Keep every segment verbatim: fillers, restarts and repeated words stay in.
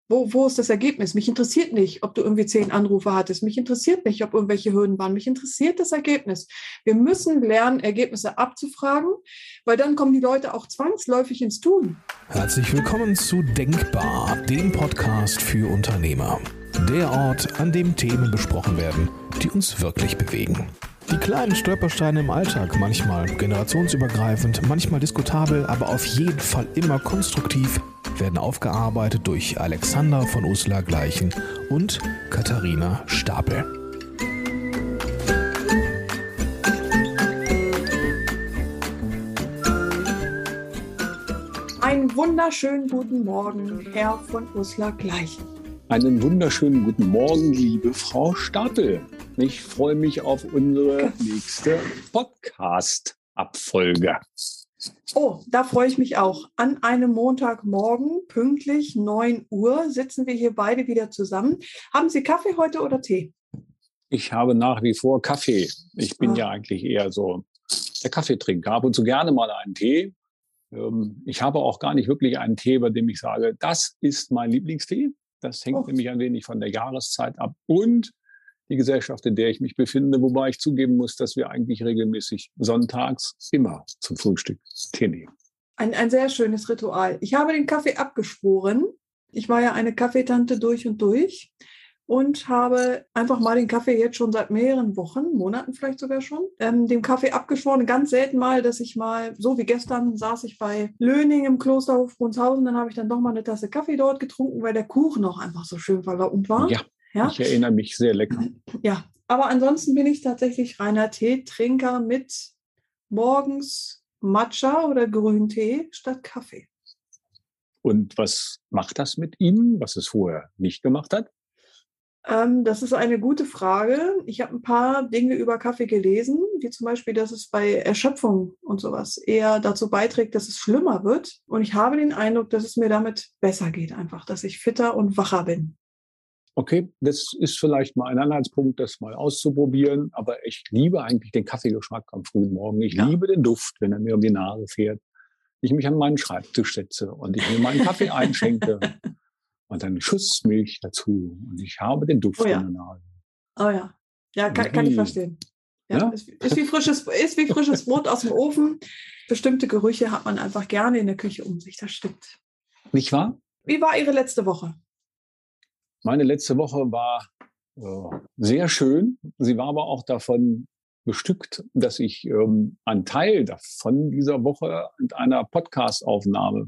Wo, wo ist das Ergebnis? Mich interessiert nicht, ob du irgendwie zehn Anrufe hattest. Mich interessiert nicht, ob irgendwelche Hürden waren. Mich interessiert das Ergebnis. Wir müssen lernen, Ergebnisse abzufragen, weil dann kommen die Leute auch zwangsläufig ins Tun. Herzlich willkommen zu Denkbar, dem Podcast für Unternehmer. Der Ort, an dem Themen besprochen werden, die uns wirklich bewegen. Die kleinen Stolpersteine im Alltag, manchmal generationsübergreifend, manchmal diskutabel, aber auf jeden Fall immer konstruktiv, werden aufgearbeitet durch Alexander von Uslar-Gleichen und Katharina Stapel. Einen wunderschönen guten Morgen, Herr von Uslar-Gleichen. Einen wunderschönen guten Morgen, liebe Frau Stapel. Ich freue mich auf unsere nächste Podcast-Abfolge. Oh, da freue ich mich auch. An einem Montagmorgen, pünktlich neun Uhr, sitzen wir hier beide wieder zusammen. Haben Sie Kaffee heute oder Tee? Ich habe nach wie vor Kaffee. Ich bin Ah. ja eigentlich eher so der Kaffeetrinker. Ab und zu gerne mal einen Tee. Ich habe auch gar nicht wirklich einen Tee, bei dem ich sage, das ist mein Lieblingstee. Das hängt Oh. nämlich ein wenig von der Jahreszeit ab und die Gesellschaft, in der ich mich befinde, wobei ich zugeben muss, dass wir eigentlich regelmäßig sonntags immer zum Frühstück Tee nehmen. Ein, ein sehr schönes Ritual. Ich habe den Kaffee abgeschworen. Ich war ja eine Kaffeetante durch und durch und habe einfach mal den Kaffee jetzt schon seit mehreren Wochen, Monaten vielleicht sogar schon, ähm, den Kaffee abgeschworen. Ganz selten mal, dass ich mal, so wie gestern, saß ich bei Löning im Klosterhof Brunshausen, dann habe ich dann doch mal eine Tasse Kaffee dort getrunken, weil der Kuchen auch einfach so schön verlockend war. Ja, Ja? ich erinnere mich sehr lecker. Ja, aber ansonsten bin ich tatsächlich reiner Teetrinker mit morgens Matcha oder Grüntee statt Kaffee. Und was macht das mit Ihnen, was es vorher nicht gemacht hat? Ähm, das ist eine gute Frage. Ich habe ein paar Dinge über Kaffee gelesen, wie zum Beispiel, dass es bei Erschöpfung und sowas eher dazu beiträgt, dass es schlimmer wird. Und ich habe den Eindruck, dass es mir damit besser geht, einfach, dass ich fitter und wacher bin. Okay, das ist vielleicht mal ein Anhaltspunkt, das mal auszuprobieren. Aber ich liebe eigentlich den Kaffeegeschmack am frühen Morgen. Ich Ja. liebe den Duft, wenn er mir um die Nase fährt. Ich mich an meinen Schreibtisch setze und ich mir meinen Kaffee einschenke und einen Schuss Milch dazu. Und ich habe den Duft Oh ja. in der Nase. Oh ja, ja, kann, kann ich verstehen. Ja, Ja? Ist, ist, wie frisches, ist wie frisches Brot aus dem Ofen. Bestimmte Gerüche hat man einfach gerne in der Küche um sich, das stimmt. Nicht wahr? Wie war Ihre letzte Woche? Meine letzte Woche war äh, sehr schön. Sie war aber auch davon bestückt, dass ich ähm, einen Teil davon dieser Woche mit einer Podcast-Aufnahme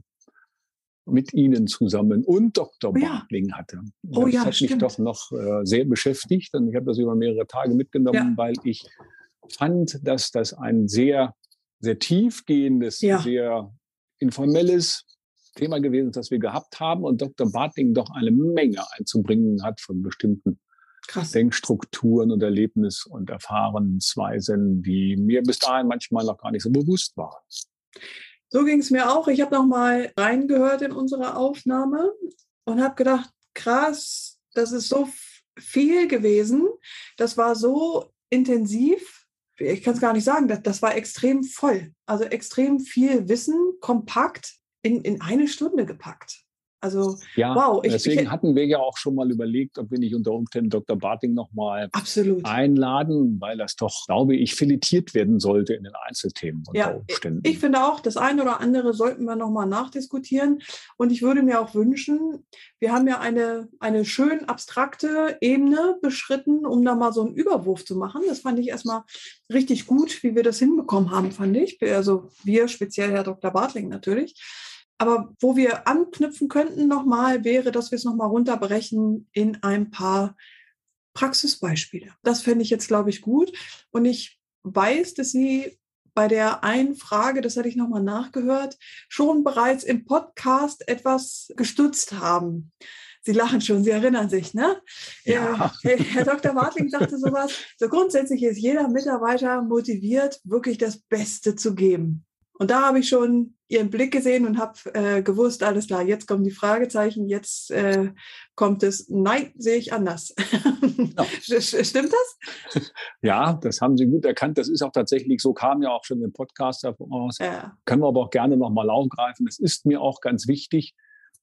mit Ihnen zusammen und Doktor Oh ja. Bartling hatte. Oh das ja, hat stimmt. mich doch noch äh, sehr beschäftigt und ich habe das über mehrere Tage mitgenommen, Ja. weil ich fand, dass das ein sehr, sehr tiefgehendes, Ja. sehr informelles Thema gewesen ist, das wir gehabt haben und Doktor Bartling doch eine Menge einzubringen hat von bestimmten Krass. Denkstrukturen und Erlebnis- und Erfahrensweisen, die mir bis dahin manchmal noch gar nicht so bewusst waren. So ging es mir auch. Ich habe noch mal reingehört in unsere Aufnahme und habe gedacht, krass, das ist so f- viel gewesen. Das war so intensiv. Ich kann es gar nicht sagen. Das, das war extrem voll. Also extrem viel Wissen, kompakt in, in eine Stunde gepackt. Also Ja, wow. Ich, deswegen ich, hatten wir ja auch schon mal überlegt, ob wir nicht unter Umständen Doktor Bartling nochmal absolut. einladen, weil das doch, glaube ich, filetiert werden sollte in den Einzelthemen unter Ja, Umständen. ich finde auch, das eine oder andere sollten wir nochmal nachdiskutieren. Und ich würde mir auch wünschen, wir haben ja eine, eine schön abstrakte Ebene beschritten, um da mal so einen Überwurf zu machen. Das fand ich erstmal richtig gut, wie wir das hinbekommen haben, fand ich. Also wir, speziell Herr Doktor Bartling natürlich. Aber wo wir anknüpfen könnten nochmal, wäre, dass wir es nochmal runterbrechen in ein paar Praxisbeispiele. Das fände ich jetzt, glaube ich, gut. Und ich weiß, dass Sie bei der einen Frage, das hatte ich nochmal nachgehört, schon bereits im Podcast etwas gestützt haben. Sie lachen schon, Sie erinnern sich, ne? Ja. Äh, Herr Doktor Bartling sagte sowas, so grundsätzlich ist jeder Mitarbeiter motiviert, wirklich das Beste zu geben. Und da habe ich schon Ihren Blick gesehen und habe äh, gewusst, alles klar, jetzt kommen die Fragezeichen, jetzt äh, kommt es, nein, sehe ich anders. Ja. Stimmt das? Ja, das haben Sie gut erkannt. Das ist auch tatsächlich so, kam ja auch schon im Podcast davon aus. Ja. Können wir aber auch gerne nochmal aufgreifen. Es ist mir auch ganz wichtig,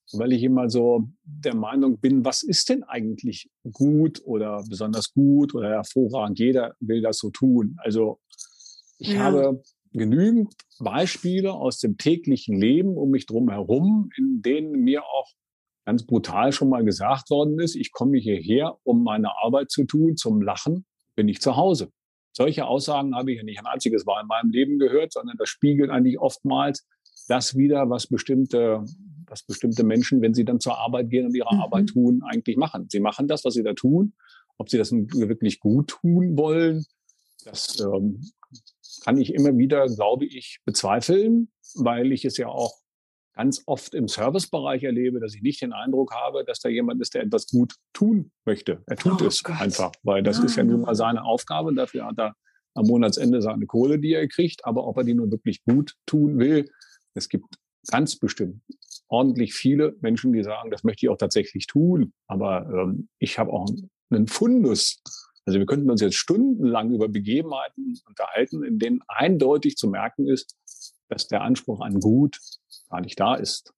weil ich immer so der Meinung bin, was ist denn eigentlich gut oder besonders gut oder hervorragend? Jeder will das so tun. Also ich Ja. habe genügend Beispiele aus dem täglichen Leben um mich drum herum, in denen mir auch ganz brutal schon mal gesagt worden ist, ich komme hierher, um meine Arbeit zu tun, zum Lachen bin ich zu Hause. Solche Aussagen habe ich ja nicht ein einziges Mal in meinem Leben gehört, sondern das spiegelt eigentlich oftmals das wider, was bestimmte, was bestimmte Menschen, wenn sie dann zur Arbeit gehen und ihre Mhm. Arbeit tun, eigentlich machen. Sie machen das, was sie da tun. Ob sie das wirklich gut tun wollen, das ähm, kann ich immer wieder, glaube ich, bezweifeln, weil ich es ja auch ganz oft im Servicebereich erlebe, dass ich nicht den Eindruck habe, dass da jemand ist, der etwas gut tun möchte. Er tut Oh es Gott. einfach, weil das Nein, ist ja nun mal nein. seine Aufgabe. Dafür hat er am Monatsende seine Kohle, die er kriegt. Aber ob er die nun wirklich gut tun will, es gibt ganz bestimmt ordentlich viele Menschen, die sagen, das möchte ich auch tatsächlich tun. Aber ähm, ich habe auch einen Fundus. Also wir könnten uns jetzt stundenlang über Begebenheiten unterhalten, in denen eindeutig zu merken ist, dass der Anspruch an gut gar nicht da ist.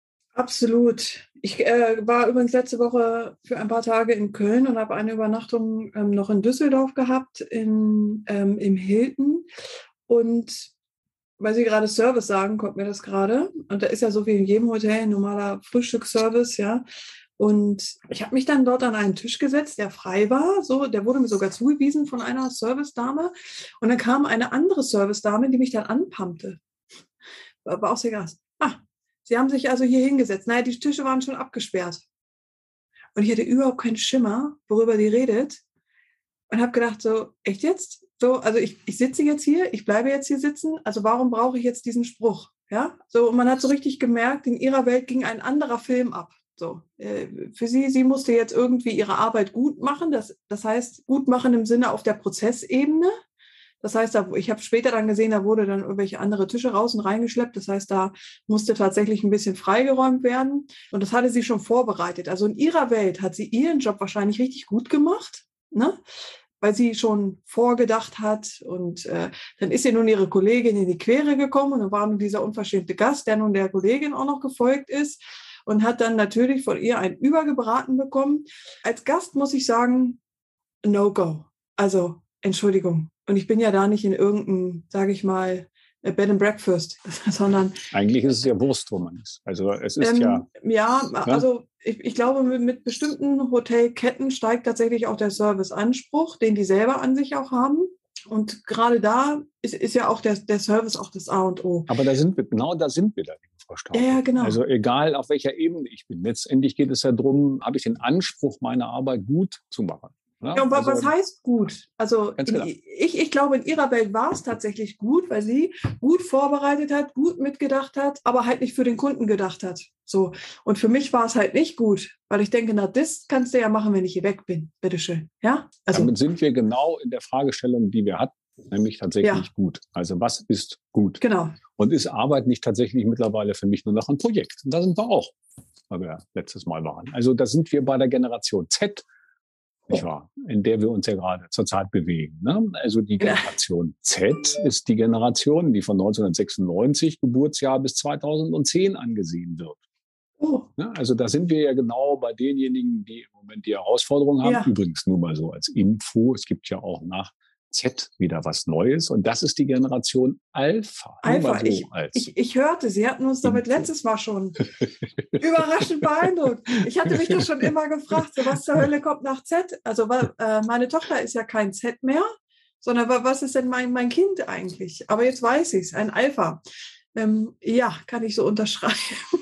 Absolut. Ich äh, war übrigens letzte Woche für ein paar Tage in Köln und habe eine Übernachtung ähm, noch in Düsseldorf gehabt, in, ähm, im Hilton. Und weil Sie gerade Service sagen, kommt mir das gerade. Und da ist ja so wie in jedem Hotel ein normaler Frühstücksservice, ja. Und ich habe mich dann dort an einen Tisch gesetzt, der frei war. So, der wurde mir sogar zugewiesen von einer Servicedame. Und dann kam eine andere Servicedame, die mich dann anpumpte. War war auch sehr krass. Ah, Sie haben sich also hier hingesetzt. Naja, die Tische waren schon abgesperrt. Und ich hatte überhaupt keinen Schimmer, worüber die redet. Und habe gedacht, so, echt jetzt? So, also ich, ich sitze jetzt hier, ich bleibe jetzt hier sitzen. Also warum brauche ich jetzt diesen Spruch? Ja, so, und man hat so richtig gemerkt, in ihrer Welt ging ein anderer Film ab. So, äh, für sie, sie musste jetzt irgendwie ihre Arbeit gut machen. Das, das heißt, gut machen im Sinne auf der Prozessebene. Das heißt, da, ich habe später dann gesehen, da wurde dann irgendwelche andere Tische raus und reingeschleppt. Das heißt, da musste tatsächlich ein bisschen freigeräumt werden. Und das hatte sie schon vorbereitet. Also in ihrer Welt hat sie ihren Job wahrscheinlich richtig gut gemacht, ne? Weil sie schon vorgedacht hat. Und äh, dann ist ihr nun ihre Kollegin in die Quere gekommen. Und dann war nun dieser unverschämte Gast, der nun der Kollegin auch noch gefolgt ist. Und hat dann natürlich von ihr ein Übergebraten bekommen. Als Gast muss ich sagen, no go. Also, Entschuldigung. Und ich bin ja da nicht in irgendeinem, sage ich mal, Bed and Breakfast, sondern... Eigentlich ist es ja Wurst, wo man ist. Also es ist ähm, ja... Ja, Ne? also ich, ich glaube, mit, mit bestimmten Hotelketten steigt tatsächlich auch der Serviceanspruch, den die selber an sich auch haben. Und gerade da ist, ist ja auch der, der Service auch das A und O. Aber da sind wir, genau da sind wir da, liebe Frau Staupe. Ja, ja, genau. Also egal, auf welcher Ebene ich bin. Letztendlich geht es ja darum, habe ich den Anspruch, meine Arbeit gut zu machen. Ne? Ja, und also, was heißt gut? Also Ganz in, genau. ich, ich glaube, in ihrer Welt war es tatsächlich gut, weil sie gut vorbereitet hat, gut mitgedacht hat, aber halt nicht für den Kunden gedacht hat. So. Und für mich war es halt nicht gut, weil ich denke, na, das kannst du ja machen, wenn ich hier weg bin. Bitteschön. Ja? Also, Damit sind wir genau in der Fragestellung, die wir hatten, nämlich tatsächlich Ja. gut. Also was ist gut? genau. Und ist Arbeit nicht tatsächlich mittlerweile für mich nur noch ein Projekt? Und da sind wir auch, weil wir letztes Mal waren. Also da sind wir bei der Generation Z, nicht wahr? In der wir uns ja gerade zurzeit bewegen. Ne? Also die Ja. Generation Z ist die Generation, die von neunzehnhundertsechsundneunzig Geburtsjahr bis zweitausendzehn angesehen wird. Oh, Ne? Also da sind wir ja genau bei denjenigen, die im Moment die Herausforderungen haben. Ja. Übrigens nur mal so als Info, es gibt ja auch nach Z wieder was Neues und das ist die Generation Alpha. Nur Alpha. mal so Ich, als ich, ich hörte, Sie hatten uns damit Info. letztes Mal schon überraschend beeindruckt. Ich hatte mich das schon immer gefragt, so was zur Hölle kommt nach Z? Also wa- äh, meine Tochter ist ja kein Z mehr, sondern wa- was ist denn mein, mein Kind eigentlich? Aber jetzt weiß ich es, ein Alpha. Ähm, ja, kann ich so unterschreiben.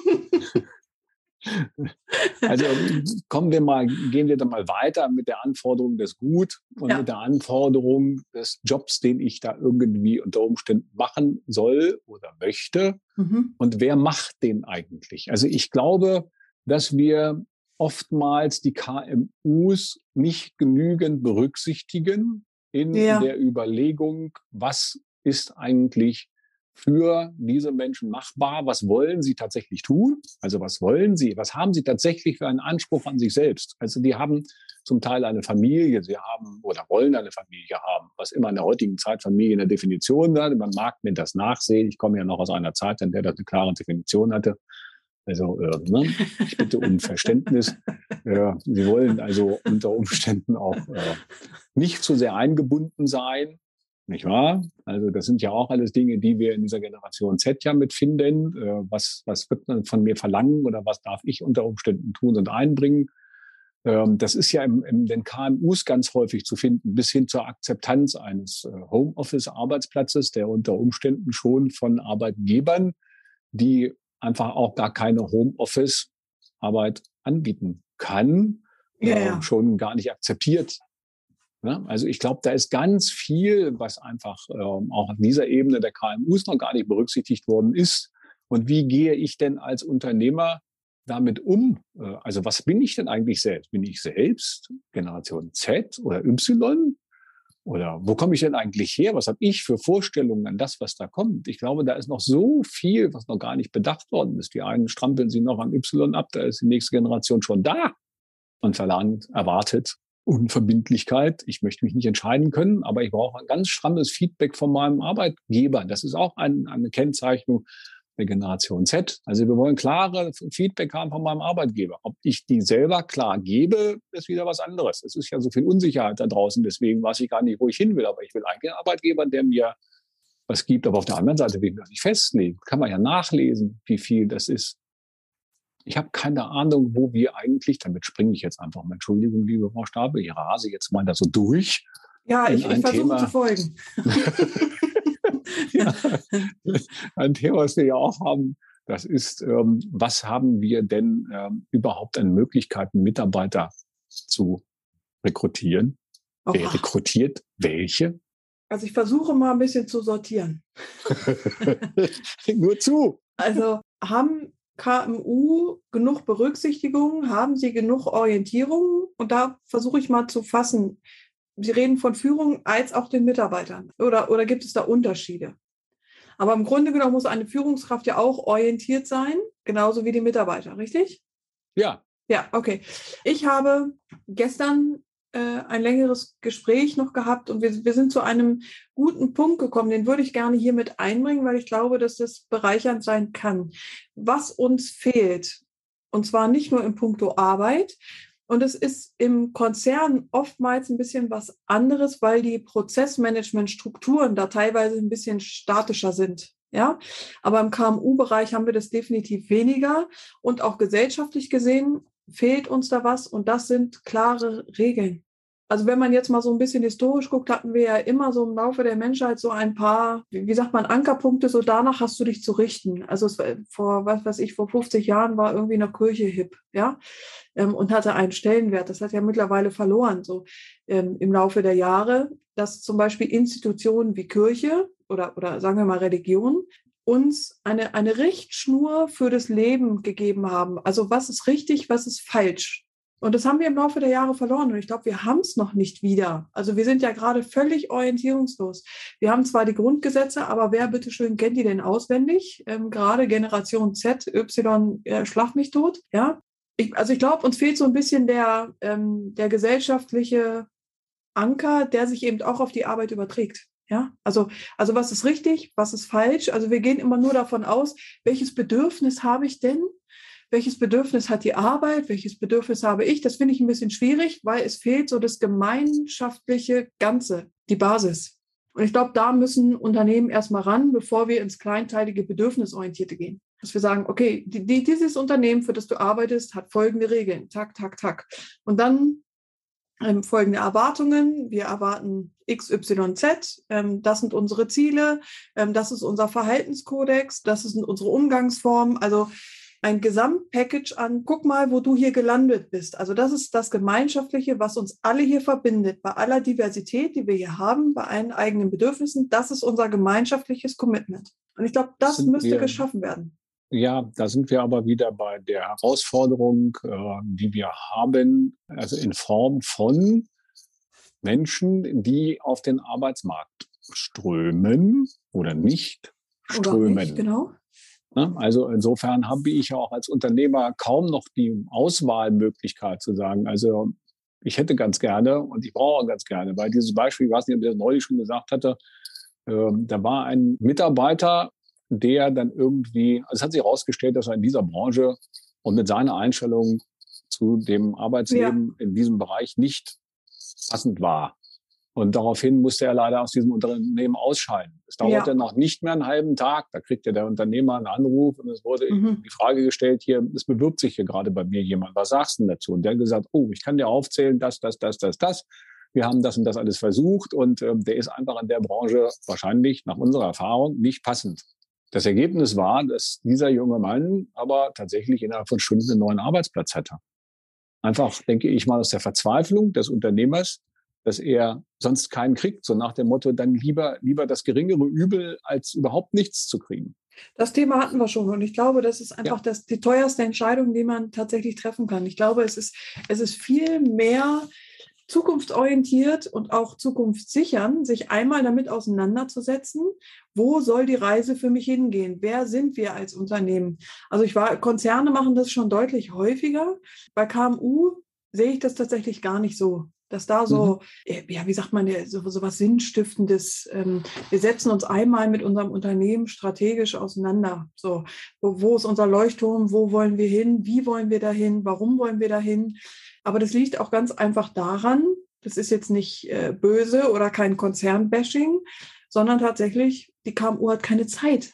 Also kommen wir mal, gehen wir dann mal weiter mit der Anforderung des Gut und Ja. mit der Anforderung des Jobs, den ich da irgendwie unter Umständen machen soll oder möchte. Mhm. Und wer macht den eigentlich? Also ich glaube, dass wir oftmals die K M Us nicht genügend berücksichtigen in Ja. der Überlegung, was ist eigentlich für diese Menschen machbar? Was wollen sie tatsächlich tun? Also was wollen sie? Was haben sie tatsächlich für einen Anspruch an sich selbst? Also die haben zum Teil eine Familie, sie haben oder wollen eine Familie haben, was immer in der heutigen Zeit Familie in der Definition hat. Man mag mir das nachsehen. Ich komme ja noch aus einer Zeit, in der das eine klare Definition hatte. Also äh, ne? Ich bitte um Verständnis. Äh, Sie wollen also unter Umständen auch äh, nicht zu sehr eingebunden sein, nicht wahr? Also das sind ja auch alles Dinge, die wir in dieser Generation Z ja mitfinden. Äh, was, was wird man von mir verlangen oder was darf ich unter Umständen tun und einbringen? Ähm, das ist ja im, in den K M Us ganz häufig zu finden, bis hin zur Akzeptanz eines äh, Homeoffice-Arbeitsplatzes, der unter Umständen schon von Arbeitgebern, die einfach auch gar keine Homeoffice-Arbeit anbieten kann, Ja, äh, ja. schon gar nicht akzeptiert. Ja, also ich glaube, da ist ganz viel, was einfach äh, auch an dieser Ebene der K M Us noch gar nicht berücksichtigt worden ist. Und wie gehe ich denn als Unternehmer damit um? Äh, also was bin ich denn eigentlich selbst? Bin ich selbst Generation Z oder Y? Oder wo komme ich denn eigentlich her? Was habe ich für Vorstellungen an das, was da kommt? Ich glaube, da ist noch so viel, was noch gar nicht bedacht worden ist. Die einen strampeln sie noch am Y ab, da ist die nächste Generation schon da und verlangt, erwartet Unverbindlichkeit. Ich möchte mich nicht entscheiden können, aber ich brauche ein ganz strammes Feedback von meinem Arbeitgeber. Das ist auch ein, eine Kennzeichnung der Generation Z. Also wir wollen klare Feedback haben von meinem Arbeitgeber. Ob ich die selber klar gebe, ist wieder was anderes. Es ist ja so viel Unsicherheit da draußen, deswegen weiß ich gar nicht, wo ich hin will. Aber ich will einen Arbeitgeber, der mir was gibt. Aber auf der anderen Seite will ich mir das nicht festlegen. Kann man ja nachlesen, wie viel das ist. Ich habe keine Ahnung, wo wir eigentlich, damit springe ich jetzt einfach mal, Entschuldigung, liebe Frau Stapel, ich rase jetzt mal da so durch. Ja, ich, ich versuche zu folgen. Ja, ein Thema, was wir ja auch haben, das ist, ähm, was haben wir denn ähm, überhaupt an Möglichkeiten, Mitarbeiter zu rekrutieren? Oh. Wer rekrutiert welche? Also ich versuche mal ein bisschen zu sortieren. Nur zu. Also haben K M U genug Berücksichtigung? Haben sie genug Orientierung? Und da versuche ich mal zu fassen. Sie reden von Führung als auch den Mitarbeitern. Oder, oder gibt es da Unterschiede? Aber im Grunde genommen muss eine Führungskraft ja auch orientiert sein, genauso wie die Mitarbeiter, richtig? Ja. Ja, okay. Ich habe gestern äh, ein längeres Gespräch noch gehabt und wir, wir sind zu einem guten Punkt gekommen, den würde ich gerne hier mit einbringen, weil ich glaube, dass das bereichernd sein kann. Was uns fehlt, und zwar nicht nur in puncto Arbeit, und es ist im Konzern oftmals ein bisschen was anderes, weil die Prozessmanagement-Strukturen da teilweise ein bisschen statischer sind. Ja, aber im K M U-Bereich haben wir das definitiv weniger. Und auch gesellschaftlich gesehen fehlt uns da was. Und das sind klare Regeln. Also wenn man jetzt mal so ein bisschen historisch guckt, hatten wir ja immer so im Laufe der Menschheit so ein paar, wie sagt man, Ankerpunkte, so danach hast du dich zu richten. Also es war vor, was weiß ich, vor fünfzig Jahren war irgendwie eine Kirche hip, ja, und hatte einen Stellenwert. Das hat ja mittlerweile verloren, so ähm, im Laufe der Jahre, dass zum Beispiel Institutionen wie Kirche oder, oder sagen wir mal Religion uns eine, eine Richtschnur für das Leben gegeben haben. Also was ist richtig, was ist falsch? Und das haben wir im Laufe der Jahre verloren. Und ich glaube, wir haben es noch nicht wieder. Also wir sind ja gerade völlig orientierungslos. Wir haben zwar die Grundgesetze, aber wer bitteschön kennt die denn auswendig? Ähm, gerade Generation Z, Y, äh, schlag mich tot. Ja? Ich, also ich glaube, uns fehlt so ein bisschen der, ähm, der gesellschaftliche Anker, der sich eben auch auf die Arbeit überträgt. Ja, also, also was ist richtig, was ist falsch? Also wir gehen immer nur davon aus, welches Bedürfnis habe ich denn? Welches Bedürfnis hat die Arbeit? Welches Bedürfnis habe ich? Das finde ich ein bisschen schwierig, weil es fehlt so das gemeinschaftliche Ganze, die Basis. Und ich glaube, da müssen Unternehmen erstmal ran, bevor wir ins kleinteilige Bedürfnisorientierte gehen. Dass wir sagen, okay, die, die, dieses Unternehmen, für das du arbeitest, hat folgende Regeln. Tak, tak, tak. Und dann ähm, folgende Erwartungen. Wir erwarten X Y Z. Ähm, das sind unsere Ziele. Ähm, das ist unser Verhaltenskodex. Das sind unsere Umgangsformen. Also ein Gesamtpackage an, guck mal, wo du hier gelandet bist. Also das ist das Gemeinschaftliche, was uns alle hier verbindet. Bei aller Diversität, die wir hier haben, bei allen eigenen Bedürfnissen, das ist unser gemeinschaftliches Commitment. Und ich glaube, das Sind müsste wir, geschaffen werden. Ja, da sind wir aber wieder bei der Herausforderung, äh, die wir haben, also in Form von Menschen, die auf den Arbeitsmarkt strömen oder nicht strömen. Oder nicht, genau. Also insofern habe ich auch als Unternehmer kaum noch die Auswahlmöglichkeit zu sagen, also ich hätte ganz gerne und ich brauche ganz gerne, weil dieses Beispiel, ich weiß nicht, ob ich das neulich schon gesagt hatte, äh, da war ein Mitarbeiter, der dann irgendwie, also es hat sich herausgestellt, dass er in dieser Branche und mit seiner Einstellung zu dem Arbeitsleben ja. in diesem Bereich nicht passend war. Und daraufhin musste er leider aus diesem Unternehmen ausscheiden. Es dauerte ja. noch nicht mehr einen halben Tag. Da kriegte der Unternehmer einen Anruf und es wurde mhm. die Frage gestellt, hier, es bewirbt sich hier gerade bei mir jemand. Was sagst du denn dazu? Und der hat gesagt, oh, ich kann dir aufzählen, das, das, das, das, das. Wir haben das und das alles versucht und äh, der ist einfach in der Branche wahrscheinlich nach unserer Erfahrung nicht passend. Das Ergebnis war, dass dieser junge Mann aber tatsächlich innerhalb von Stunden einen neuen Arbeitsplatz hatte. Einfach, denke ich mal, aus der Verzweiflung des Unternehmers, dass er sonst keinen kriegt, so nach dem Motto, dann lieber, lieber das geringere Übel, als überhaupt nichts zu kriegen. Das Thema hatten wir schon und ich glaube, das ist einfach ja. das, die teuerste Entscheidung, die man tatsächlich treffen kann. Ich glaube, es ist, es ist viel mehr zukunftsorientiert und auch zukunftssichern, sich einmal damit auseinanderzusetzen, wo soll die Reise für mich hingehen? Wer sind wir als Unternehmen? Also ich war, Konzerne machen das schon deutlich häufiger. Bei K M U sehe ich das tatsächlich gar nicht so. Dass da so, mhm. ja, wie sagt man, so, so was Sinnstiftendes, ähm, wir setzen uns einmal mit unserem Unternehmen strategisch auseinander. So, wo, wo ist unser Leuchtturm, wo wollen wir hin, wie wollen wir dahin, warum wollen wir dahin? Aber das liegt auch ganz einfach daran, das ist jetzt nicht äh, böse oder kein Konzernbashing, sondern tatsächlich, die K M U hat keine Zeit.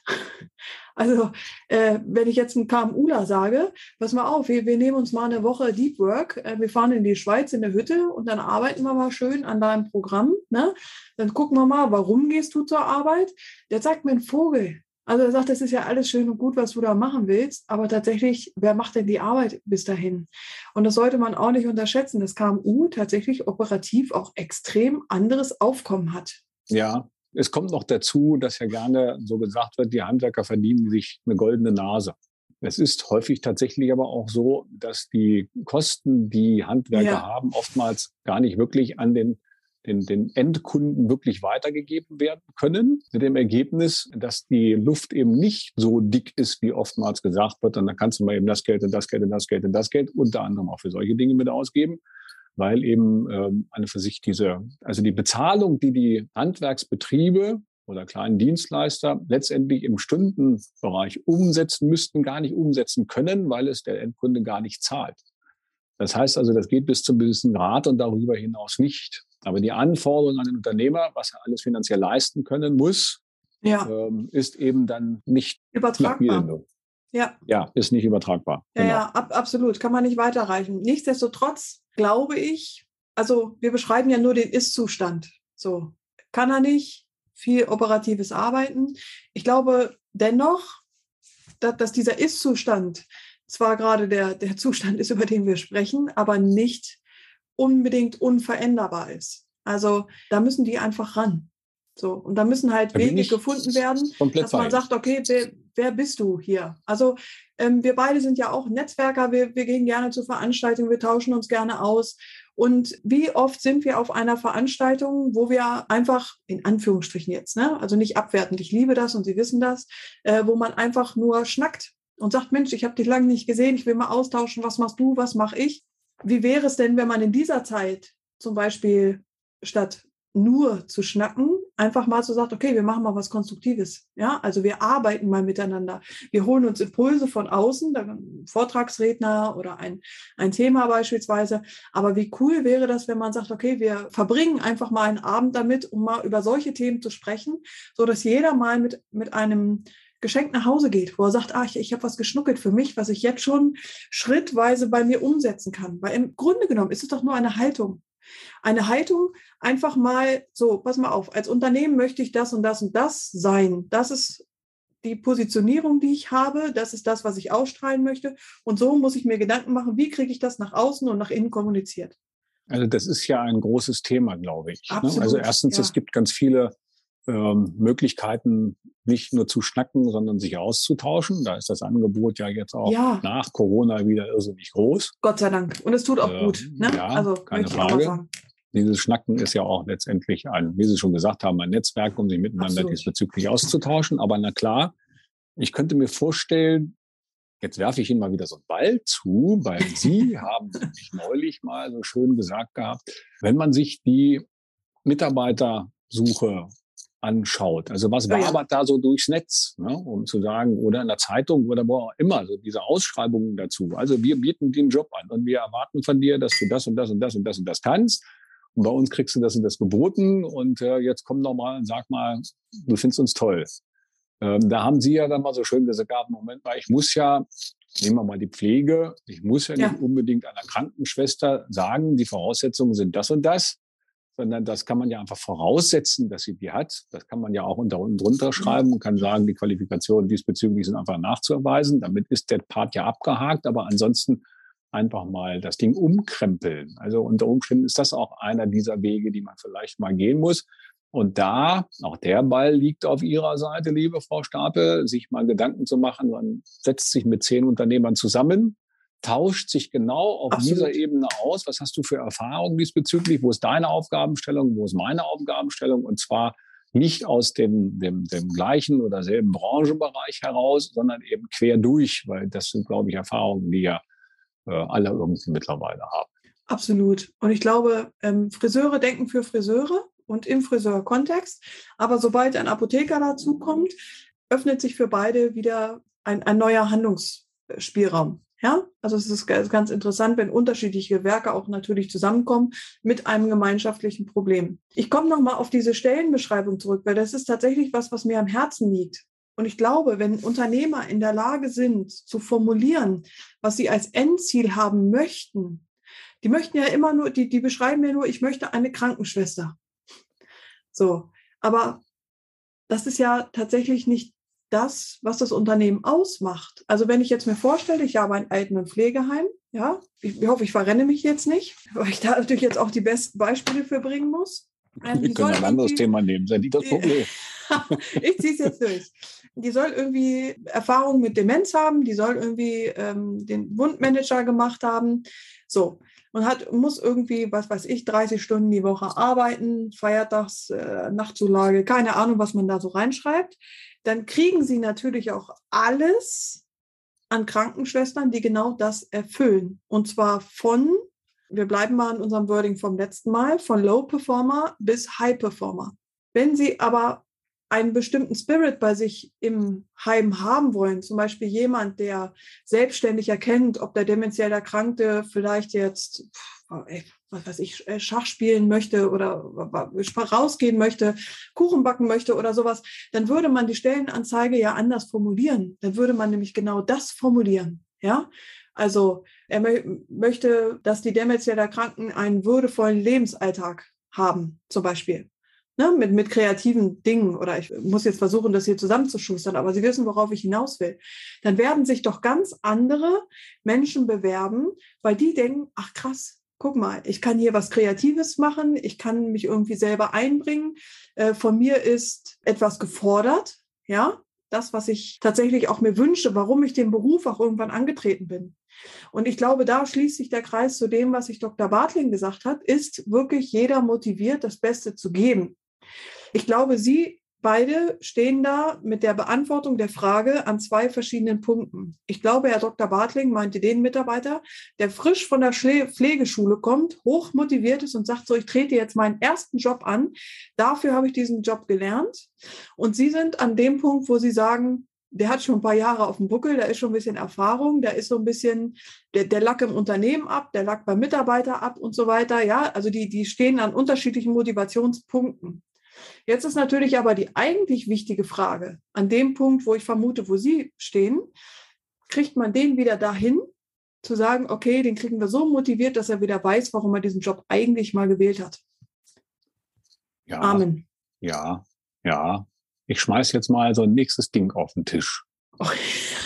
Also äh, wenn ich jetzt einen KMUler sage, pass mal auf, wir, wir nehmen uns mal eine Woche Deep Work, äh, wir fahren in die Schweiz in eine Hütte und dann arbeiten wir mal schön an deinem Programm. Ne? Dann gucken wir mal, warum gehst du zur Arbeit? Der zeigt mir einen Vogel. Also er sagt, das ist ja alles schön und gut, was du da machen willst, aber tatsächlich, wer macht denn die Arbeit bis dahin? Und das sollte man auch nicht unterschätzen, dass K M U tatsächlich operativ auch extrem anderes Aufkommen hat. Ja. Es kommt noch dazu, dass ja gerne so gesagt wird, die Handwerker verdienen sich eine goldene Nase. Es ist häufig tatsächlich aber auch so, dass die Kosten, die Handwerker ja. haben, oftmals gar nicht wirklich an den, den, den Endkunden wirklich weitergegeben werden können. Mit dem Ergebnis, dass die Luft eben nicht so dick ist, wie oftmals gesagt wird. Und dann kannst du mal eben das Geld und das Geld und das Geld und das Geld unter anderem auch für solche Dinge mit ausgeben. Weil eben ähm, eine für sich diese, also die Bezahlung, die die Handwerksbetriebe oder kleinen Dienstleister letztendlich im Stundenbereich umsetzen müssten, gar nicht umsetzen können, weil es der Endkunde gar nicht zahlt. Das heißt also, das geht bis zum gewissen Grad und darüber hinaus nicht. Aber die Anforderung an den Unternehmer, was er alles finanziell leisten können muss, ja. ähm, ist eben dann nicht übertragbar. Ja. ja, ist nicht übertragbar. Ja, genau. ja ab, absolut. Kann man nicht weiterreichen. Nichtsdestotrotz glaube ich, also wir beschreiben ja nur den Ist-Zustand. So, kann er nicht, viel operatives Arbeiten. Ich glaube dennoch, dass, dass dieser Ist-Zustand zwar gerade der, der Zustand ist, über den wir sprechen, aber nicht unbedingt unveränderbar ist. Also da müssen die einfach ran. So, und da müssen halt da Wege gefunden werden, dass man sagt, okay, wer, wer bist du hier? Also ähm, wir beide sind ja auch Netzwerker, wir, wir gehen gerne zu Veranstaltungen, wir tauschen uns gerne aus. Und wie oft sind wir auf einer Veranstaltung, wo wir einfach, in Anführungsstrichen jetzt, ne, also nicht abwertend, ich liebe das und Sie wissen das, äh, wo man einfach nur schnackt und sagt, Mensch, ich habe dich lange nicht gesehen, ich will mal austauschen, was machst du, was mache ich? Wie wäre es denn, wenn man in dieser Zeit zum Beispiel statt nur zu schnacken, einfach mal so sagt, okay, wir machen mal was Konstruktives. Ja, also wir arbeiten mal miteinander. Wir holen uns Impulse von außen, ein Vortragsredner oder ein, ein Thema beispielsweise. Aber wie cool wäre das, wenn man sagt, okay, wir verbringen einfach mal einen Abend damit, um mal über solche Themen zu sprechen, so dass jeder mal mit, mit einem Geschenk nach Hause geht, wo er sagt, ah, ich, ich habe was geschnuckelt für mich, was ich jetzt schon schrittweise bei mir umsetzen kann. Weil im Grunde genommen ist es doch nur eine Haltung. Eine Haltung, einfach mal so, pass mal auf, als Unternehmen möchte ich das und das und das sein. Das ist die Positionierung, die ich habe. Das ist das, was ich ausstrahlen möchte. Und so muss ich mir Gedanken machen, wie kriege ich das nach außen und nach innen kommuniziert. Also das ist ja ein großes Thema, glaube ich. Absolut, also erstens, ja. Es gibt ganz viele ähm, Möglichkeiten, nicht nur zu schnacken, sondern sich auszutauschen. Da ist das Angebot ja jetzt auch ja. nach Corona wieder irrsinnig groß. Gott sei Dank. Und es tut auch äh, gut. Ne? Ja, also, keine Frage. Dieses Schnacken ist ja auch letztendlich ein, wie Sie schon gesagt haben, ein Netzwerk, um sich miteinander Absolut. diesbezüglich auszutauschen. Aber na klar, ich könnte mir vorstellen, jetzt werfe ich Ihnen mal wieder so einen Ball zu, weil Sie haben nämlich neulich mal so schön gesagt gehabt, wenn man sich die Mitarbeitersuche anschaut. Also was Oh ja. wabert da so durchs Netz, ne, um zu sagen, oder in der Zeitung oder wo auch immer, so diese Ausschreibungen dazu. Also wir bieten den Job an und wir erwarten von dir, dass du das und das und das und das und das kannst. Und bei uns kriegst du das und das geboten und äh, jetzt komm doch mal und sag mal, du findest uns toll. Ähm, da haben Sie ja dann mal so schön gesagt, Moment mal, ich muss ja, nehmen wir mal die Pflege, ich muss ja, Ja. nicht unbedingt einer Krankenschwester sagen, die Voraussetzungen sind das und das, sondern das kann man ja einfach voraussetzen, dass sie die hat. Das kann man ja auch unter und drunter schreiben und kann sagen, die Qualifikationen diesbezüglich sind einfach nachzuweisen. Damit ist der Part ja abgehakt, aber ansonsten einfach mal das Ding umkrempeln. Also unter Umständen ist das auch einer dieser Wege, die man vielleicht mal gehen muss. Und da, auch der Ball liegt auf Ihrer Seite, liebe Frau Stapel, sich mal Gedanken zu machen. Man setzt sich mit zehn Unternehmern zusammen, tauscht sich genau auf Absolut. dieser Ebene aus. Was hast du für Erfahrungen diesbezüglich? Wo ist deine Aufgabenstellung? Wo ist meine Aufgabenstellung? Und zwar nicht aus dem, dem, dem gleichen oder selben Branchenbereich heraus, sondern eben quer durch, weil das sind, glaube ich, Erfahrungen, die ja äh, alle irgendwie mittlerweile haben. Absolut. Und ich glaube, ähm, Friseure denken für Friseure und im Friseurkontext. Aber sobald ein Apotheker dazukommt, öffnet sich für beide wieder ein, ein neuer Handlungsspielraum. Ja, also es ist ganz interessant, wenn unterschiedliche Gewerke auch natürlich zusammenkommen mit einem gemeinschaftlichen Problem. Ich komme nochmal auf diese Stellenbeschreibung zurück, weil das ist tatsächlich was, was mir am Herzen liegt. Und ich glaube, wenn Unternehmer in der Lage sind, zu formulieren, was sie als Endziel haben möchten, die möchten ja immer nur, die, die beschreiben ja nur, ich möchte eine Krankenschwester. So, aber das ist ja tatsächlich nicht das, was das Unternehmen ausmacht. Also wenn ich jetzt mir vorstelle, ich habe ein Alten- und Pflegeheim, ja, ich hoffe, ich verrenne mich jetzt nicht, weil ich da natürlich jetzt auch die besten Beispiele für bringen muss. Ähm, Wir können ein anderes Thema nehmen, sei nicht das Problem. Ich ziehe es jetzt durch. Die soll irgendwie Erfahrung mit Demenz haben, die soll irgendwie ähm, den Wundmanager gemacht haben. So, und hat, muss irgendwie, was weiß ich, dreißig Stunden die Woche arbeiten, Feiertags, äh, Nachtzulage, keine Ahnung, was man da so reinschreibt. Dann kriegen sie natürlich auch alles an Krankenschwestern, die genau das erfüllen. Und zwar von, wir bleiben mal in unserem Wording vom letzten Mal, von Low Performer bis High Performer. Wenn sie aber einen bestimmten Spirit bei sich im Heim haben wollen, zum Beispiel jemand, der selbstständig erkennt, ob der demenziell Erkrankte vielleicht jetzt, was weiß ich, Schach spielen möchte oder rausgehen möchte, Kuchen backen möchte oder sowas, dann würde man die Stellenanzeige ja anders formulieren. Dann würde man nämlich genau das formulieren, ja. Also er mö- möchte, dass die demenziell Erkrankten einen würdevollen Lebensalltag haben, zum Beispiel. Ne, mit, mit kreativen Dingen, oder ich muss jetzt versuchen, das hier zusammenzuschustern, aber Sie wissen, worauf ich hinaus will. Dann werden sich doch ganz andere Menschen bewerben, weil die denken, ach krass, guck mal, ich kann hier was Kreatives machen, ich kann mich irgendwie selber einbringen, äh, von mir ist etwas gefordert, ja, das, was ich tatsächlich auch mir wünsche, warum ich den Beruf auch irgendwann angetreten bin. Und ich glaube, da schließt sich der Kreis zu dem, was sich Doktor Bartling gesagt hat, ist wirklich jeder motiviert, das Beste zu geben. Ich glaube, Sie beide stehen da mit der Beantwortung der Frage an zwei verschiedenen Punkten. Ich glaube, Herr Doktor Bartling meinte den Mitarbeiter, der frisch von der Pflegeschule kommt, hoch motiviert ist und sagt so, ich trete jetzt meinen ersten Job an. Dafür habe ich diesen Job gelernt. Und Sie sind an dem Punkt, wo Sie sagen, der hat schon ein paar Jahre auf dem Buckel, der ist schon ein bisschen Erfahrung, der ist so ein bisschen, der, der lag im Unternehmen ab, der lag beim Mitarbeiter ab und so weiter. Ja, also die, die stehen an unterschiedlichen Motivationspunkten. Jetzt ist natürlich aber die eigentlich wichtige Frage, an dem Punkt, wo ich vermute, wo Sie stehen, kriegt man den wieder dahin, zu sagen, okay, den kriegen wir so motiviert, dass er wieder weiß, warum er diesen Job eigentlich mal gewählt hat. Ja, Amen. ja, ja. Ich schmeiß jetzt mal so ein nächstes Ding auf den Tisch. Okay.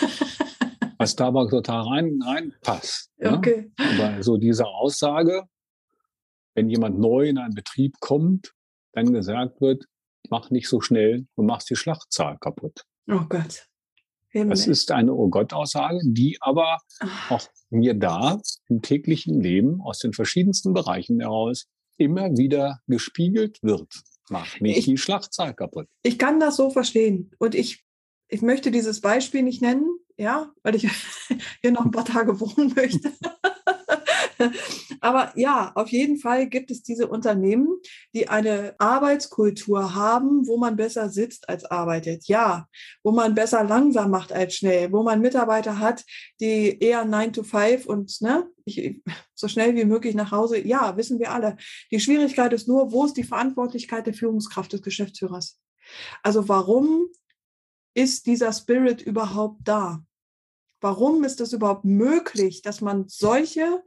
Was da aber total rein, reinpasst. Ne? Okay. Aber so diese Aussage, wenn jemand neu in einen Betrieb kommt, dann gesagt wird, mach nicht so schnell, du machst die Schlachtzahl kaputt. Oh Gott. Himmel. Das ist eine Oh-Gott-Aussage, die aber auch mir da im täglichen Leben aus den verschiedensten Bereichen heraus immer wieder gespiegelt wird. Mach nicht Ich- die Schlachtzahl kaputt. Ich kann das so verstehen. Und ich, ich möchte dieses Beispiel nicht nennen, ja, weil ich hier noch ein paar Tage wohnen möchte. Aber ja, auf jeden Fall gibt es diese Unternehmen, die eine Arbeitskultur haben, wo man besser sitzt als arbeitet. Ja, wo man besser langsam macht als schnell, wo man Mitarbeiter hat, die eher nine to five und ne, ich, so schnell wie möglich nach Hause. Ja, wissen wir alle. Die Schwierigkeit ist nur, wo ist die Verantwortlichkeit der Führungskraft des Geschäftsführers? Also warum ist dieser Spirit überhaupt da? Warum ist es überhaupt möglich, dass man solche,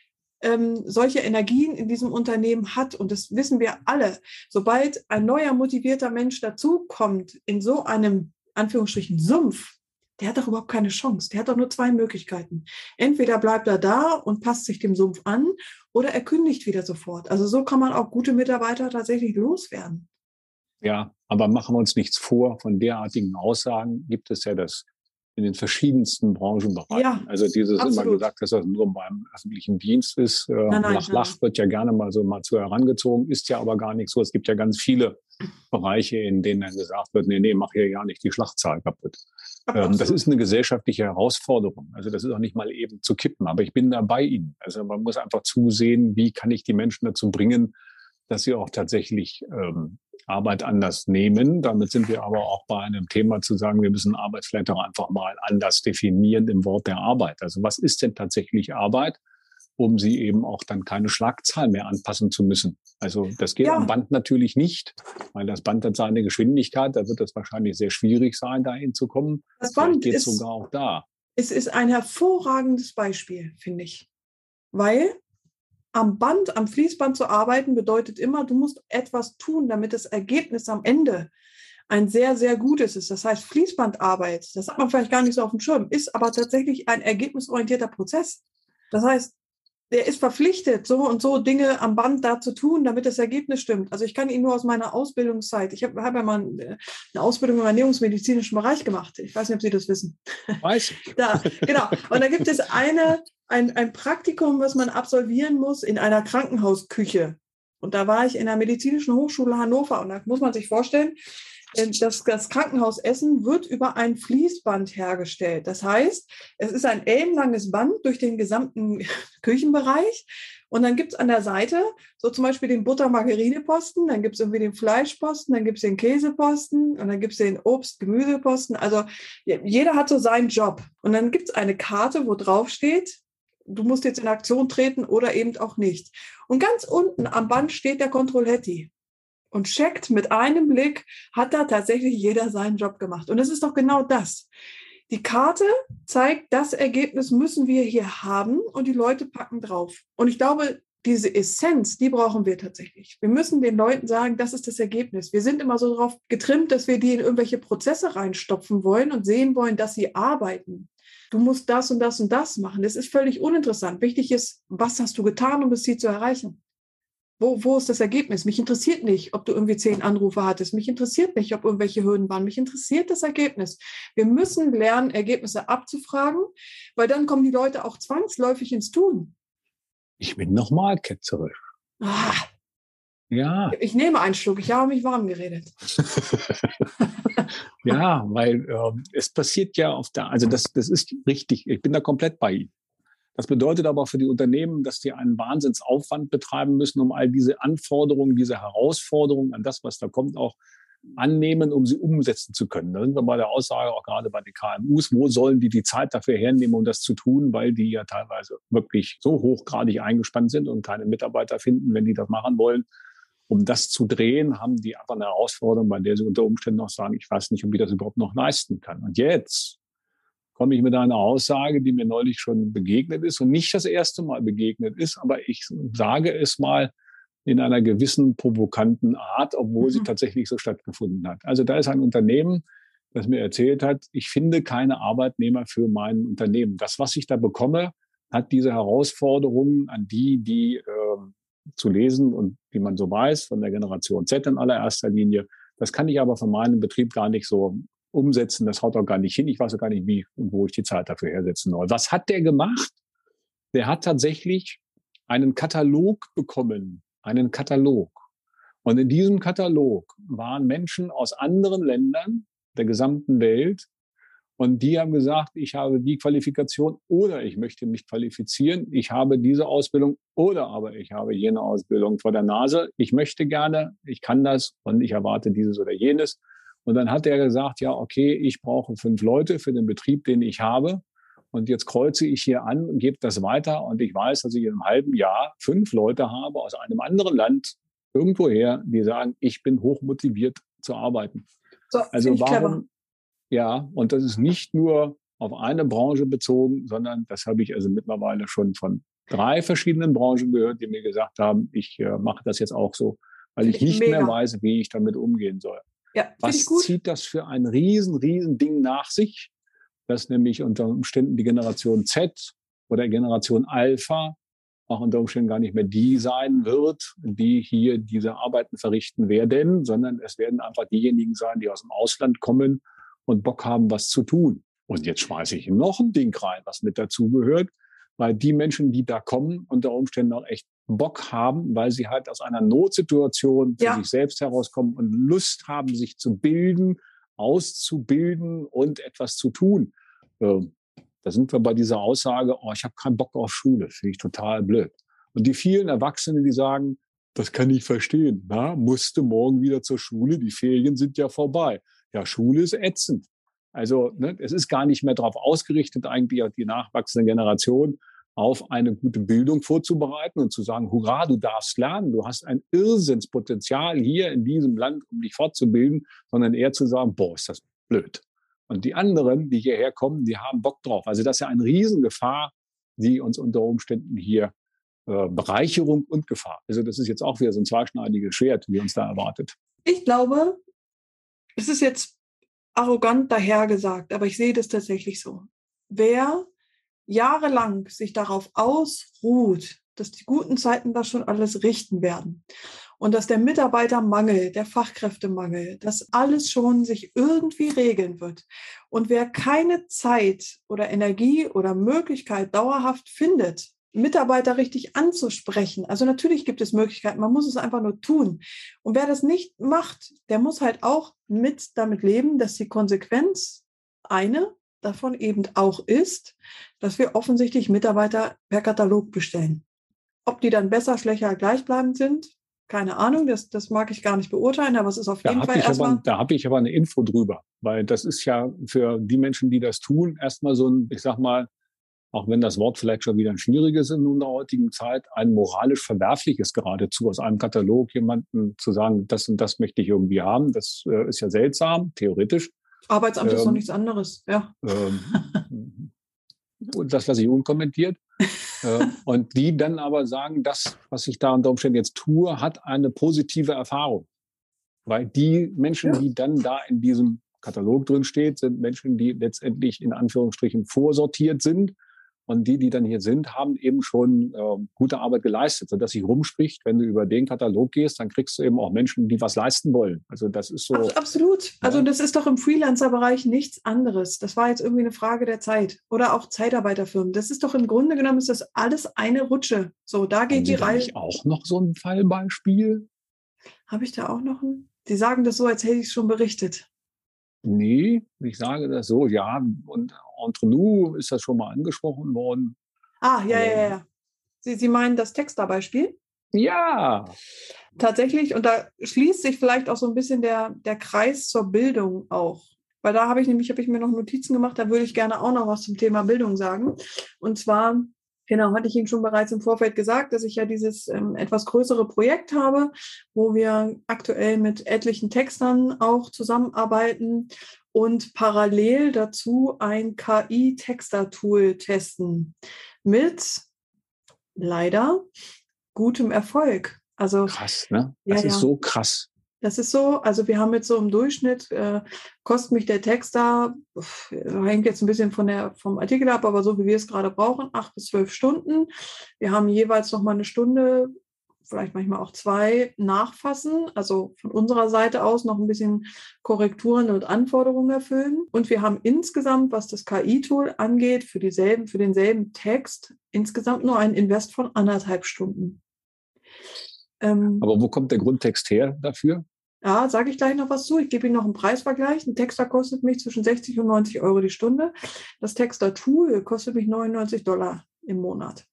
ähm, solche Energien in diesem Unternehmen hat? Und das wissen wir alle. Sobald ein neuer, motivierter Mensch dazukommt in so einem, Anführungsstrichen, Sumpf, der hat doch überhaupt keine Chance. Der hat doch nur zwei Möglichkeiten. Entweder bleibt er da und passt sich dem Sumpf an oder er kündigt wieder sofort. Also so kann man auch gute Mitarbeiter tatsächlich loswerden. Ja, aber machen wir uns nichts vor. Von derartigen Aussagen gibt es ja das in den verschiedensten Branchenbereichen. Ja, also dieses absolut. Immer gesagt, dass das nur beim öffentlichen Dienst ist. Äh, nein, nein, Lach, nein. Lach wird ja gerne mal so mal zu herangezogen, ist ja aber gar nicht so. Es gibt ja ganz viele Bereiche, in denen dann gesagt wird, nee, nee, mach hier ja nicht die Schlachtzahl kaputt. Ähm, das ist eine gesellschaftliche Herausforderung. Also das ist auch nicht mal eben zu kippen. Aber ich bin da bei Ihnen. Also man muss einfach zusehen, wie kann ich die Menschen dazu bringen, dass sie auch tatsächlich ähm, Arbeit anders nehmen. Damit sind wir aber auch bei einem Thema zu sagen, wir müssen Arbeit vielleicht auch einfach mal anders definieren im Wort der Arbeit. Also was ist denn tatsächlich Arbeit, um sie eben auch dann keine Schlagzahl mehr anpassen zu müssen? Also das geht ja am Band natürlich nicht, weil das Band hat seine Geschwindigkeit, da wird es wahrscheinlich sehr schwierig sein, da hinzukommen. Das Band geht ist sogar auch da. Es ist ein hervorragendes Beispiel, finde ich. Weil am Band, am Fließband zu arbeiten, bedeutet immer, du musst etwas tun, damit das Ergebnis am Ende ein sehr, sehr gutes ist. Das heißt, Fließbandarbeit, das hat man vielleicht gar nicht so auf dem Schirm, ist aber tatsächlich ein ergebnisorientierter Prozess. Das heißt, der ist verpflichtet, so und so Dinge am Band da zu tun, damit das Ergebnis stimmt. Also ich kann Ihnen nur aus meiner Ausbildungszeit, ich habe hab ja mal eine Ausbildung im ernährungsmedizinischen Bereich gemacht. Ich weiß nicht, ob Sie das wissen. Weiß. Da, genau. Und da gibt es eine, ein, ein Praktikum, was man absolvieren muss in einer Krankenhausküche. Und da war ich in der Medizinischen Hochschule Hannover. Und da muss man sich vorstellen, Das, das Krankenhausessen wird über ein Fließband hergestellt. Das heißt, es ist ein ellenlanges Band durch den gesamten Küchenbereich. Und dann gibt es an der Seite so zum Beispiel den Butter-Margarine-Posten, dann gibt es irgendwie den Fleischposten, dann gibt es den Käseposten und dann gibt es den Obst-Gemüse-Posten. Also jeder hat so seinen Job. Und dann gibt es eine Karte, wo drauf steht, du musst jetzt in Aktion treten oder eben auch nicht. Und ganz unten am Band steht der Controletti. Und checkt mit einem Blick, hat da tatsächlich jeder seinen Job gemacht. Und es ist doch genau das. Die Karte zeigt, das Ergebnis müssen wir hier haben und die Leute packen drauf. Und ich glaube, diese Essenz, die brauchen wir tatsächlich. Wir müssen den Leuten sagen, das ist das Ergebnis. Wir sind immer so darauf getrimmt, dass wir die in irgendwelche Prozesse reinstopfen wollen und sehen wollen, dass sie arbeiten. Du musst das und das und das machen. Das ist völlig uninteressant. Wichtig ist, was hast du getan, um das Ziel zu erreichen? Wo, wo ist das Ergebnis? Mich interessiert nicht, ob du irgendwie zehn Anrufe hattest. Mich interessiert nicht, ob irgendwelche Hürden waren. Mich interessiert das Ergebnis. Wir müssen lernen, Ergebnisse abzufragen, weil dann kommen die Leute auch zwangsläufig ins Tun. Ich bin nochmal ketzerisch. Ah, ja. Ich nehme einen Schluck. Ich habe mich warm geredet. Ja, weil äh, es passiert ja auf der, also das, das ist richtig. Ich bin da komplett bei Ihnen. Das bedeutet aber auch für die Unternehmen, dass die einen Wahnsinnsaufwand betreiben müssen, um all diese Anforderungen, diese Herausforderungen an das, was da kommt, auch annehmen, um sie umsetzen zu können. Da sind wir bei der Aussage auch gerade bei den K M Us, wo sollen die die Zeit dafür hernehmen, um das zu tun, weil die ja teilweise wirklich so hochgradig eingespannt sind und keine Mitarbeiter finden, wenn die das machen wollen. Um das zu drehen, haben die einfach eine Herausforderung, bei der sie unter Umständen auch sagen, ich weiß nicht, ob ich das überhaupt noch leisten kann. Und jetzt komme ich mit einer Aussage, die mir neulich schon begegnet ist und nicht das erste Mal begegnet ist, aber ich sage es mal in einer gewissen provokanten Art, obwohl mhm. sie tatsächlich so stattgefunden hat. Also da ist ein Unternehmen, das mir erzählt hat, ich finde keine Arbeitnehmer für mein Unternehmen. Das, was ich da bekomme, hat diese Herausforderungen an die, die äh, zu lesen und wie man so weiß, von der Generation Z in allererster Linie. Das kann ich aber von meinem Betrieb gar nicht so umsetzen, das haut auch gar nicht hin. Ich weiß auch gar nicht, wie und wo ich die Zeit dafür hersetzen soll. Was hat der gemacht? Der hat tatsächlich einen Katalog bekommen, einen Katalog. Und in diesem Katalog waren Menschen aus anderen Ländern der gesamten Welt Und die haben gesagt, ich habe die Qualifikation oder ich möchte mich qualifizieren. Ich habe diese Ausbildung oder aber ich habe jene Ausbildung vor der Nase. Ich möchte gerne, ich kann das und ich erwarte dieses oder jenes. Und dann hat er gesagt, ja, okay, ich brauche fünf Leute für den Betrieb, den ich habe. Und jetzt kreuze ich hier an und gebe das weiter. Und ich weiß, dass ich in einem halben Jahr fünf Leute habe aus einem anderen Land irgendwoher, die sagen, ich bin hochmotiviert zu arbeiten. So, also warum? Clever. Ja, und das ist nicht nur auf eine Branche bezogen, sondern das habe ich also mittlerweile schon von drei verschiedenen Branchen gehört, die mir gesagt haben, ich äh, mache das jetzt auch so, weil ich, ich nicht mega. mehr weiß, wie ich damit umgehen soll. Ja, was zieht das für ein riesen, riesen Ding nach sich, dass nämlich unter Umständen die Generation Z oder Generation Alpha auch unter Umständen gar nicht mehr die sein wird, die hier diese Arbeiten verrichten werden, sondern es werden einfach diejenigen sein, die aus dem Ausland kommen und Bock haben, was zu tun. Und jetzt schmeiße ich noch ein Ding rein, was mit dazugehört, weil die Menschen, die da kommen, unter Umständen auch echt Bock haben, weil sie halt aus einer Notsituation für ja. sich selbst herauskommen und Lust haben, sich zu bilden, auszubilden und etwas zu tun. Ähm, da sind wir bei dieser Aussage, oh, ich habe keinen Bock auf Schule, finde ich total blöd. Und die vielen Erwachsenen, die sagen, das kann ich verstehen, na, musste morgen wieder zur Schule, die Ferien sind ja vorbei. Ja, Schule ist ätzend. Also ne, es ist gar nicht mehr darauf ausgerichtet, eigentlich auch die nachwachsende Generation auf eine gute Bildung vorzubereiten und zu sagen, hurra, du darfst lernen, du hast ein Irrsinnspotenzial hier in diesem Land, um dich fortzubilden, sondern eher zu sagen, boah, ist das blöd. Und die anderen, die hierher kommen, die haben Bock drauf. Also das ist ja eine Riesengefahr, die uns unter Umständen hier äh, Bereicherung und Gefahr. Also das ist jetzt auch wieder so ein zweischneidiges Schwert, wie uns da erwartet. Ich glaube, es ist jetzt arrogant dahergesagt, aber ich sehe das tatsächlich so. Wer jahrelang sich darauf ausruht, dass die guten Zeiten da schon alles richten werden und dass der Mitarbeitermangel, der Fachkräftemangel, dass alles schon sich irgendwie regeln wird. Und wer keine Zeit oder Energie oder Möglichkeit dauerhaft findet, Mitarbeiter richtig anzusprechen. Also natürlich gibt es Möglichkeiten, man muss es einfach nur tun. Und wer das nicht macht, der muss halt auch mit damit leben, dass die Konsequenz eine davon eben auch ist, dass wir offensichtlich Mitarbeiter per Katalog bestellen. Ob die dann besser, schlechter, gleichbleibend sind, keine Ahnung, das, das mag ich gar nicht beurteilen, aber es ist auf jeden Fall erstmal... Da habe ich aber eine Info drüber, weil das ist ja für die Menschen, die das tun, erstmal so ein, ich sag mal, auch wenn das Wort vielleicht schon wieder ein schwieriges ist in der heutigen Zeit, ein moralisch verwerfliches geradezu, aus einem Katalog jemanden zu sagen, das und das möchte ich irgendwie haben. Das äh, ist ja seltsam, theoretisch. Arbeitsamt ähm, ist doch nichts anderes, ja. Ähm, das lasse ich unkommentiert. äh, und die dann aber sagen, das, was ich da unter Umständen jetzt tue, hat eine positive Erfahrung. Weil die Menschen, ja. die dann da in diesem Katalog drin steht, sind Menschen, die letztendlich in Anführungsstrichen vorsortiert sind. Und die, die dann hier sind, haben eben schon äh, gute Arbeit geleistet, sodass sich rumspricht, wenn du über den Katalog gehst, dann kriegst du eben auch Menschen, die was leisten wollen. Also das ist so. Absolut. Ja. Also das ist doch im Freelancer-Bereich nichts anderes. Das war jetzt irgendwie eine Frage der Zeit. Oder auch Zeitarbeiterfirmen. Das ist doch im Grunde genommen ist das alles eine Rutsche. So, da geht die Reihe. Habe ich auch noch so ein Fallbeispiel? Habe ich da auch noch ein? Die sagen das so, als hätte ich es schon berichtet. Nee, ich sage das so, ja, und entre nous ist das schon mal angesprochen worden. Ah, ja, ja, ja. Sie, Sie meinen das Texter-Beispiel? Ja. Tatsächlich, und da schließt sich vielleicht auch so ein bisschen der, der Kreis zur Bildung auch. Weil da habe ich nämlich, habe ich mir noch Notizen gemacht, da würde ich gerne auch noch was zum Thema Bildung sagen. Und zwar, genau, hatte ich Ihnen schon bereits im Vorfeld gesagt, dass ich ja dieses ähm, etwas größere Projekt habe, wo wir aktuell mit etlichen Textern auch zusammenarbeiten und parallel dazu ein K I-Texter-Tool testen mit leider gutem Erfolg. Also, krass, ne? Das ja, ist ja. so krass. Das ist so, also wir haben jetzt so im Durchschnitt, äh, kostet mich der Texter, pff, hängt jetzt ein bisschen von der, vom Artikel ab, aber so wie wir es gerade brauchen, acht bis zwölf Stunden. Wir haben jeweils noch mal eine Stunde, vielleicht manchmal auch zwei, nachfassen, also von unserer Seite aus noch ein bisschen Korrekturen und Anforderungen erfüllen. Und wir haben insgesamt, was das K I-Tool angeht, für dieselben, für denselben Text insgesamt nur einen Invest von anderthalb Stunden. Ähm, aber wo kommt der Grundtext her dafür? Ja, sage ich gleich noch was zu. Ich gebe Ihnen noch einen Preisvergleich. Ein Texter kostet mich zwischen sechzig und neunzig Euro die Stunde. Das Texter-Tool kostet mich neunundneunzig Dollar im Monat.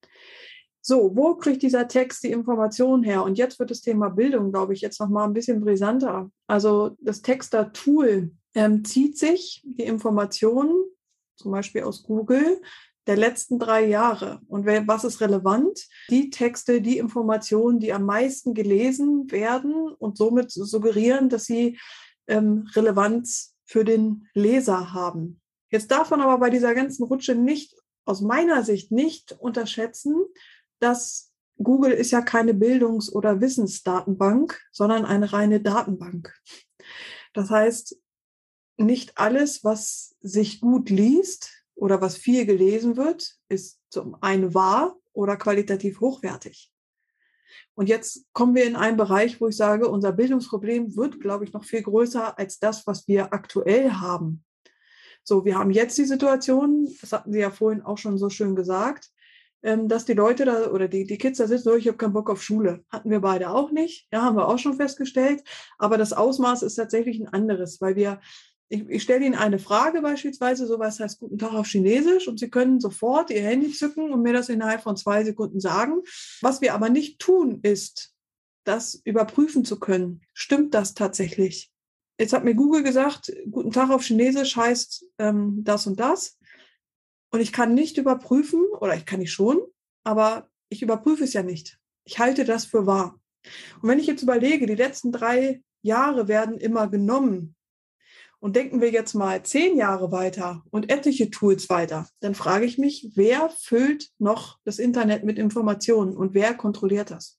So, wo kriegt dieser Text die Informationen her? Und jetzt wird das Thema Bildung, glaube ich, jetzt noch mal ein bisschen brisanter. Also das Texter-Tool ähm, zieht sich die Informationen, zum Beispiel aus Google, der letzten drei Jahre. Und was ist relevant? Die Texte, die Informationen, die am meisten gelesen werden und somit suggerieren, dass sie ähm, Relevanz für den Leser haben. Jetzt darf man aber bei dieser ganzen Rutsche nicht, aus meiner Sicht nicht unterschätzen, dass Google ist ja keine Bildungs- oder Wissensdatenbank, sondern eine reine Datenbank. Das heißt, nicht alles, was sich gut liest, oder was viel gelesen wird, ist zum einen wahr oder qualitativ hochwertig. Und jetzt kommen wir in einen Bereich, wo ich sage, unser Bildungsproblem wird, glaube ich, noch viel größer als das, was wir aktuell haben. So, wir haben jetzt die Situation, das hatten Sie ja vorhin auch schon so schön gesagt, dass die Leute da oder die, die Kids da sitzen, so, ich habe keinen Bock auf Schule. Hatten wir beide auch nicht, ja, haben wir auch schon festgestellt. Aber das Ausmaß ist tatsächlich ein anderes, weil wir Ich, ich stelle Ihnen eine Frage beispielsweise, sowas heißt Guten Tag auf Chinesisch und Sie können sofort Ihr Handy zücken und mir das innerhalb von zwei Sekunden sagen. Was wir aber nicht tun, ist, das überprüfen zu können. Stimmt das tatsächlich? Jetzt hat mir Google gesagt, Guten Tag auf Chinesisch heißt ähm, das und das. Und ich kann nicht überprüfen, oder ich kann nicht schon, aber ich überprüfe es ja nicht. Ich halte das für wahr. Und wenn ich jetzt überlege, die letzten drei Jahre werden immer genommen, und denken wir jetzt mal zehn Jahre weiter und etliche Tools weiter, dann frage ich mich, wer füllt noch das Internet mit Informationen und wer kontrolliert das?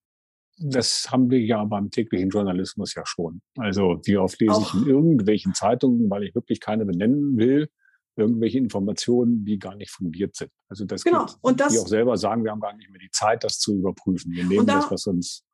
Das haben wir ja beim täglichen Journalismus ja schon. Also wie oft lese Auch. ich in irgendwelchen Zeitungen, weil ich wirklich keine benennen will, irgendwelche Informationen, die gar nicht fundiert sind. Also das Genau. gibt, Und das, die auch selber sagen, wir haben gar nicht mehr die Zeit, das zu überprüfen. Wir nehmen da, das, was uns...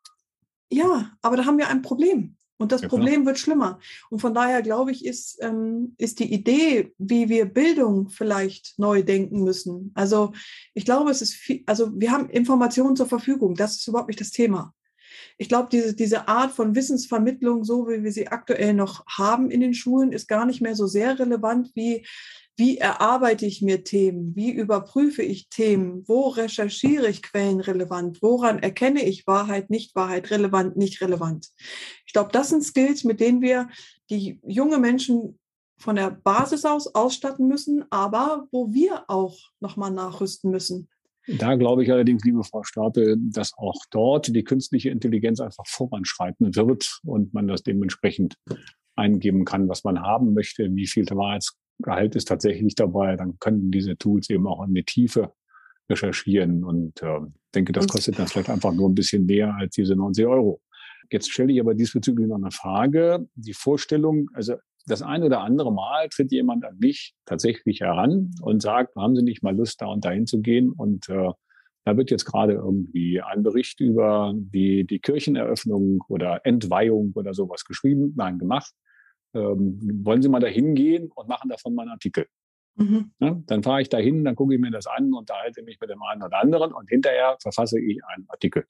Ja, aber da haben wir ein Problem. Und das Ja, Problem wird schlimmer. Und von daher, glaube ich, ist, ähm, ist die Idee, wie wir Bildung vielleicht neu denken müssen. Also ich glaube, es ist viel, also wir haben Informationen zur Verfügung. Das ist überhaupt nicht das Thema. Ich glaube, diese, diese Art von Wissensvermittlung, so wie wir sie aktuell noch haben in den Schulen, ist gar nicht mehr so sehr relevant wie Wie erarbeite ich mir Themen? Wie überprüfe ich Themen? Wo recherchiere ich Quellen relevant? Woran erkenne ich Wahrheit, Nicht-Wahrheit, relevant, nicht relevant? Ich glaube, das sind Skills, mit denen wir die junge Menschen von der Basis aus ausstatten müssen, aber wo wir auch nochmal nachrüsten müssen. Da glaube ich allerdings, liebe Frau Stapel, dass auch dort die künstliche Intelligenz einfach voranschreiten wird und man das dementsprechend eingeben kann, was man haben möchte, wie viel Wahrheitsgehalt ist tatsächlich dabei. Dann können diese Tools eben auch in die Tiefe recherchieren und äh, denke, das kostet dann vielleicht einfach nur ein bisschen mehr als diese neunzig Euro. Jetzt stelle ich aber diesbezüglich noch eine Frage. Die Vorstellung, also das ein oder andere Mal tritt jemand an mich tatsächlich heran und sagt, haben Sie nicht mal Lust, da und dahin zu gehen? Und äh, da wird jetzt gerade irgendwie ein Bericht über die, die Kircheneröffnung oder Entweihung oder sowas geschrieben, nein, gemacht. Ähm, wollen Sie mal da hingehen und machen davon mal einen Artikel? Mhm. Ja, dann fahre ich da hin, dann gucke ich mir das an, unterhalte mich mit dem einen oder anderen und hinterher verfasse ich einen Artikel.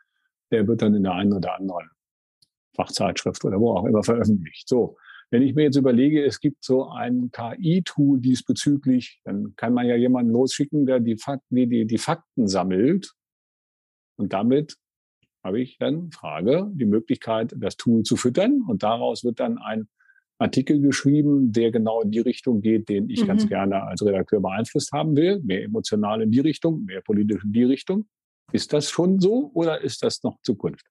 Der wird dann in der einen oder anderen Fachzeitschrift oder wo auch immer veröffentlicht. So, wenn ich mir jetzt überlege, es gibt so ein K I-Tool diesbezüglich, dann kann man ja jemanden losschicken, der die Fakten, die, die, die Fakten sammelt. Und damit habe ich dann Frage, die Möglichkeit, das Tool zu füttern. Und daraus wird dann ein Artikel geschrieben, der genau in die Richtung geht, den ich mhm. ganz gerne als Redakteur beeinflusst haben will. Mehr emotional in die Richtung, mehr politisch in die Richtung. Ist das schon so oder ist das noch Zukunft?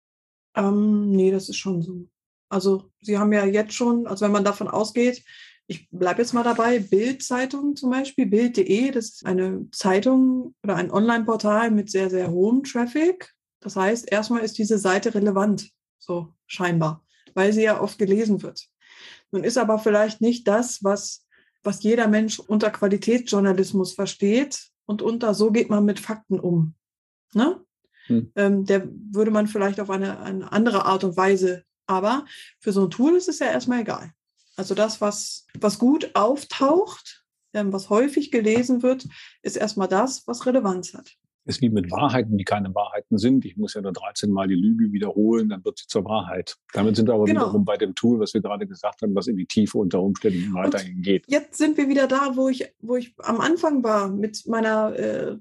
Ähm, nee, das ist schon so. Also Sie haben ja jetzt schon, also wenn man davon ausgeht, ich bleibe jetzt mal dabei, Bild-Zeitung zum Beispiel, Bild punkt de, das ist eine Zeitung oder ein Online-Portal mit sehr, sehr hohem Traffic. Das heißt, erstmal ist diese Seite relevant, so scheinbar, weil sie ja oft gelesen wird. Nun ist aber vielleicht nicht das, was, was jeder Mensch unter Qualitätsjournalismus versteht und unter so geht man mit Fakten um. Ne? Hm. Ähm, der würde man vielleicht auf eine, eine andere Art und Weise, aber für so ein Tool ist es ja erstmal egal. Also das, was, was gut auftaucht, ähm, was häufig gelesen wird, ist erstmal das, was Relevanz hat. Ist wie mit Wahrheiten, die keine Wahrheiten sind. Ich muss ja nur dreizehn Mal die Lüge wiederholen, dann wird sie zur Wahrheit. Damit sind wir aber genau. wiederum bei dem Tool, was wir gerade gesagt haben, was in die Tiefe unter Umständen weiterhin geht. Jetzt sind wir wieder da, wo ich, wo ich am Anfang war mit meiner äh,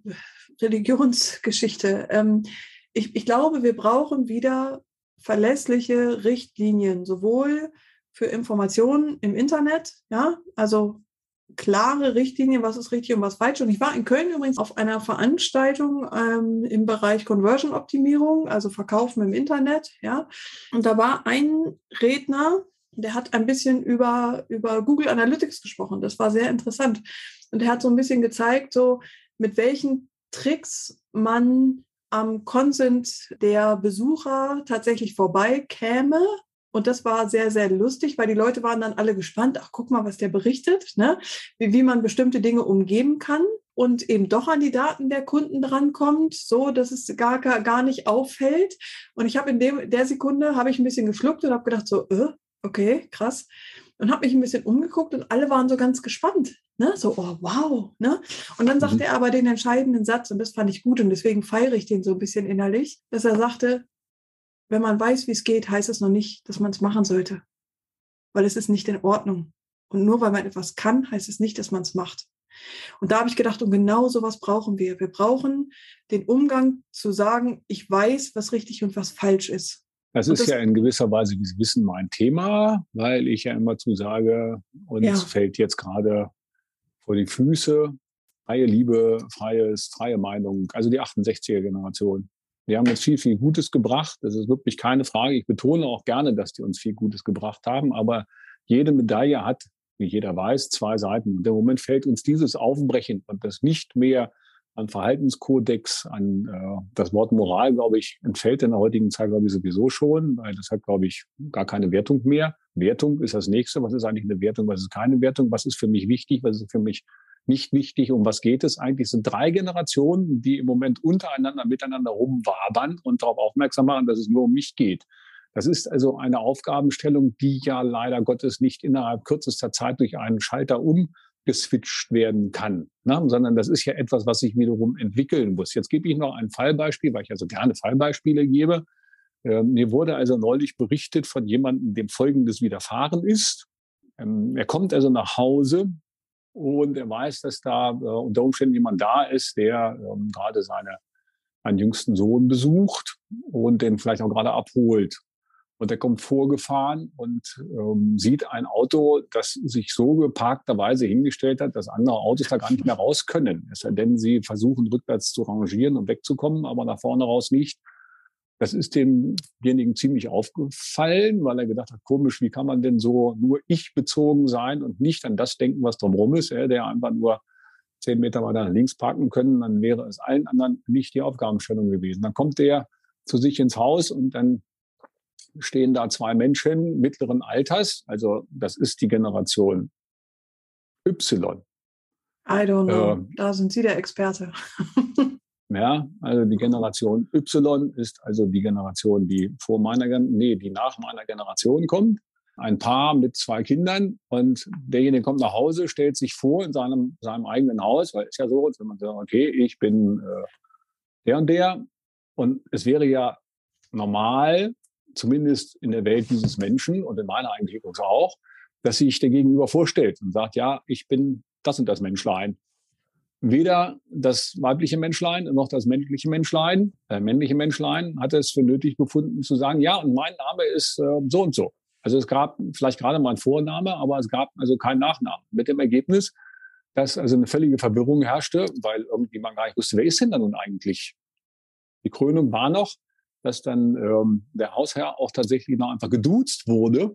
Religionsgeschichte. Ähm, ich, ich glaube, wir brauchen wieder verlässliche Richtlinien, sowohl für Informationen im Internet, ja, also klare Richtlinien, was ist richtig und was falsch. Und ich war in Köln übrigens auf einer Veranstaltung ähm, im Bereich Conversion-Optimierung, also Verkaufen im Internet, ja. Und da war ein Redner, der hat ein bisschen über, über Google Analytics gesprochen. Das war sehr interessant. Und er hat so ein bisschen gezeigt, so mit welchen Tricks man am Consent der Besucher tatsächlich vorbeikäme. Und das war sehr, sehr lustig, weil die Leute waren dann alle gespannt. Ach, guck mal, was der berichtet, ne? Wie, wie man bestimmte Dinge umgeben kann und eben doch an die Daten der Kunden drankommt, so dass es gar, gar nicht auffällt. Und ich habe in dem, der Sekunde habe ich ein bisschen geschluckt und habe gedacht so, äh, okay, krass. Und habe mich ein bisschen umgeguckt und alle waren so ganz gespannt, ne? So, oh, wow, ne? Und dann sagte mhm. er aber den entscheidenden Satz und das fand ich gut und deswegen feiere ich den so ein bisschen innerlich, dass er sagte, wenn man weiß, wie es geht, heißt es noch nicht, dass man es machen sollte. Weil es ist nicht in Ordnung. Und nur weil man etwas kann, heißt es nicht, dass man es macht. Und da habe ich gedacht, und genau sowas brauchen wir. Wir brauchen den Umgang zu sagen, ich weiß, was richtig und was falsch ist. Das ist das ja in gewisser Weise, wie Sie wissen, mein Thema, weil ich ja immer zu sage, uns ja. fällt jetzt gerade vor die Füße freie Liebe, freies, freie Meinung, also die achtundsechziger-Generation. Die haben uns viel, viel Gutes gebracht. Das ist wirklich keine Frage. Ich betone auch gerne, dass die uns viel Gutes gebracht haben. Aber jede Medaille hat, wie jeder weiß, zwei Seiten. Und im Moment fällt uns dieses Aufbrechen und das nicht mehr an Verhaltenskodex, an äh, das Wort Moral, glaube ich, entfällt in der heutigen Zeit, glaube ich, sowieso schon, weil das hat, glaube ich, gar keine Wertung mehr. Wertung ist das Nächste. Was ist eigentlich eine Wertung? Was ist keine Wertung? Was ist für mich wichtig? Was ist für mich nicht wichtig? Um was geht es eigentlich? Es sind drei Generationen, die im Moment untereinander, miteinander rumwabern und darauf aufmerksam machen, dass es nur um mich geht. Das ist also eine Aufgabenstellung, die ja leider Gottes nicht innerhalb kürzester Zeit durch einen Schalter umgeswitcht werden kann, ne? Sondern das ist ja etwas, was sich wiederum entwickeln muss. Jetzt gebe ich noch ein Fallbeispiel, weil ich also gerne Fallbeispiele gebe. Ähm, mir wurde also neulich berichtet von jemandem, dem Folgendes widerfahren ist. Ähm, er kommt also nach Hause und er weiß, dass da äh, unter Umständen jemand da ist, der ähm, gerade seine, einen jüngsten Sohn besucht und den vielleicht auch gerade abholt. Und er kommt vorgefahren und ähm, sieht ein Auto, das sich so geparkterweise hingestellt hat, dass andere Autos da gar nicht mehr raus können. Es sei denn, sie versuchen rückwärts zu rangieren und wegzukommen, aber nach vorne raus nicht. Das ist demjenigen ziemlich aufgefallen, weil er gedacht hat, komisch, wie kann man denn so nur ich bezogen sein und nicht an das denken, was drumherum ist. Er hätte einfach nur zehn Meter weiter nach links parken können, dann wäre es allen anderen nicht die Aufgabenstellung gewesen. Dann kommt er zu sich ins Haus und dann stehen da zwei Menschen mittleren Alters, also das ist die Generation Y. I don't know, äh, da sind Sie der Experte. Ja, also die Generation Y ist also die Generation, die vor meiner, nee, die nach meiner Generation kommt. Ein Paar mit zwei Kindern und derjenige kommt nach Hause, stellt sich vor in seinem, seinem eigenen Haus, weil es ja so, wenn man sagt, okay, ich bin äh, der und der und es wäre ja normal, zumindest in der Welt dieses Menschen und in meiner eigentlich auch, dass sich der Gegenüber vorstellt und sagt, ja, ich bin das und das Menschlein. Weder das weibliche Menschlein noch das männliche Menschlein, äh, männliche Menschlein hat es für nötig befunden zu sagen, ja, und mein Name ist äh, so und so. Also es gab vielleicht gerade mal einen Vorname, aber es gab also keinen Nachnamen. Mit dem Ergebnis, dass also eine völlige Verwirrung herrschte, weil irgendwie man gar nicht wusste, wer ist denn da nun eigentlich? Die Krönung war noch, dass dann ähm, der Hausherr auch tatsächlich noch einfach geduzt wurde.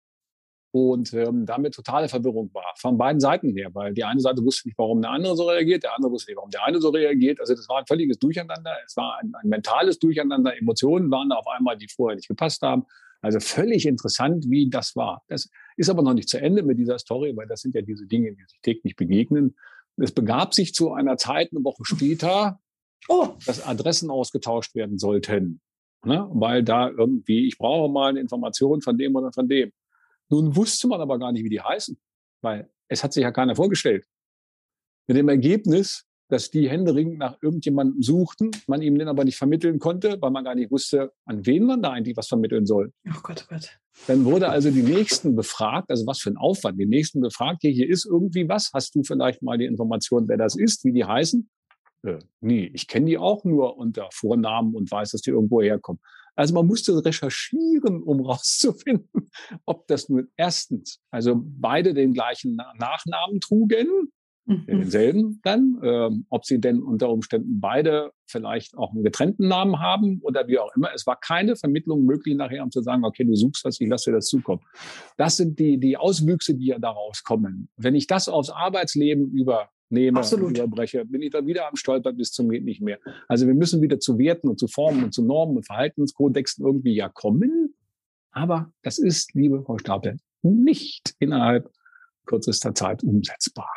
Und ähm, damit totale Verwirrung war, von beiden Seiten her, weil die eine Seite wusste nicht, warum der andere so reagiert, der andere wusste nicht, warum der eine so reagiert. Also das war ein völliges Durcheinander, es war ein, ein mentales Durcheinander, Emotionen waren da auf einmal, die vorher nicht gepasst haben. Also völlig interessant, wie das war. Das ist aber noch nicht zu Ende mit dieser Story, weil das sind ja diese Dinge, die sich täglich begegnen. Es begab sich zu einer Zeit, eine Woche später, oh. dass Adressen ausgetauscht werden sollten, ne? Weil da irgendwie, ich brauche mal eine Information von dem oder von dem. Nun wusste man aber gar nicht, wie die heißen, weil es hat sich ja keiner vorgestellt. Mit dem Ergebnis, dass die händeringend nach irgendjemandem suchten, man ihm den aber nicht vermitteln konnte, weil man gar nicht wusste, an wen man da eigentlich was vermitteln soll. Oh Gott, oh Gott. Dann wurde also die Nächsten befragt, also was für ein Aufwand, die Nächsten befragt, hier, hier ist irgendwie was, hast du vielleicht mal die Information, wer das ist, wie die heißen? Äh, nee, ich kenne die auch nur unter Vornamen und weiß, dass die irgendwo herkommen. Also man musste recherchieren, um rauszufinden, ob das nun erstens, also beide den gleichen Nachnamen trugen, Mhm. denselben dann, ähm, ob sie denn unter Umständen beide vielleicht auch einen getrennten Namen haben oder wie auch immer. Es war keine Vermittlung möglich nachher, um zu sagen, okay, du suchst was, ich lasse dir das zukommen. Das sind die, die Auswüchse, die ja daraus kommen. Wenn ich das aufs Arbeitsleben übernehme, Absolut. überbreche, bin ich dann wieder am Stolpern bis zum geht nicht mehr. Also wir müssen wieder zu Werten und zu Formen und zu Normen und Verhaltenskodexen irgendwie ja kommen. Aber das ist, liebe Frau Stapel, nicht innerhalb kürzester Zeit umsetzbar.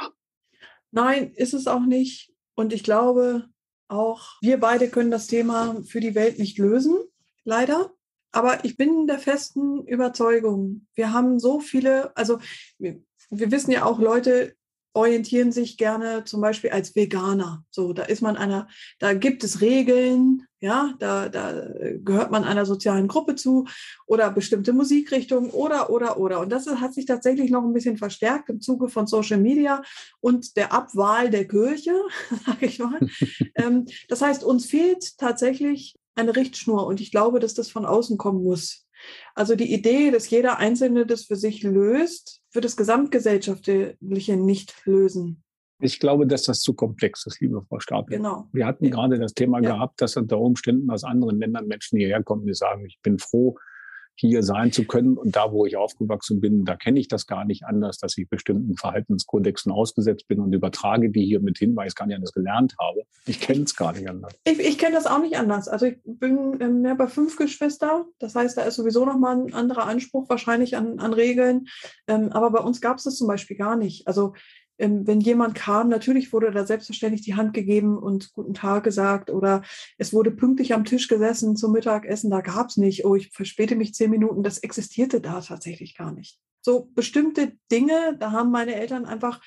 Nein, ist es auch nicht. Und ich glaube, auch wir beide können das Thema für die Welt nicht lösen, leider. Aber ich bin der festen Überzeugung, wir haben so viele, also wir, wir wissen ja auch, Leute orientieren sich gerne zum Beispiel als Veganer. So, da ist man einer, da gibt es Regeln, ja, da, da gehört man einer sozialen Gruppe zu oder bestimmte Musikrichtungen oder, oder, oder. Und das hat sich tatsächlich noch ein bisschen verstärkt im Zuge von Social Media und der Abwahl der Kirche, sage ich mal. ähm, das heißt, uns fehlt tatsächlich eine Richtschnur und ich glaube, dass das von außen kommen muss. Also die Idee, dass jeder Einzelne das für sich löst, wird das Gesamtgesellschaftliche nicht lösen. Ich glaube, dass das zu komplex ist, liebe Frau Stapel. Genau. Wir hatten Ja. gerade das Thema Ja. gehabt, dass unter Umständen aus anderen Ländern Menschen hierher kommen, die sagen, ich bin froh, hier sein zu können. Und da, wo ich aufgewachsen bin, da kenne ich das gar nicht anders, dass ich bestimmten Verhaltenskodexen ausgesetzt bin und übertrage die hier mit hin, weil ich es gar nicht anders gelernt habe. Ich kenne es gar nicht anders. Ich, ich kenne das auch nicht anders. Also ich bin ähm, mehr bei fünf Geschwister. Das heißt, da ist sowieso nochmal ein anderer Anspruch wahrscheinlich an, an Regeln. Ähm, aber bei uns gab es das zum Beispiel gar nicht. Also ähm, wenn jemand kam, natürlich wurde da selbstverständlich die Hand gegeben und guten Tag gesagt oder es wurde pünktlich am Tisch gesessen zum Mittagessen. Da gab es nicht, oh, ich verspäte mich zehn Minuten. Das existierte da tatsächlich gar nicht. So bestimmte Dinge, da haben meine Eltern einfach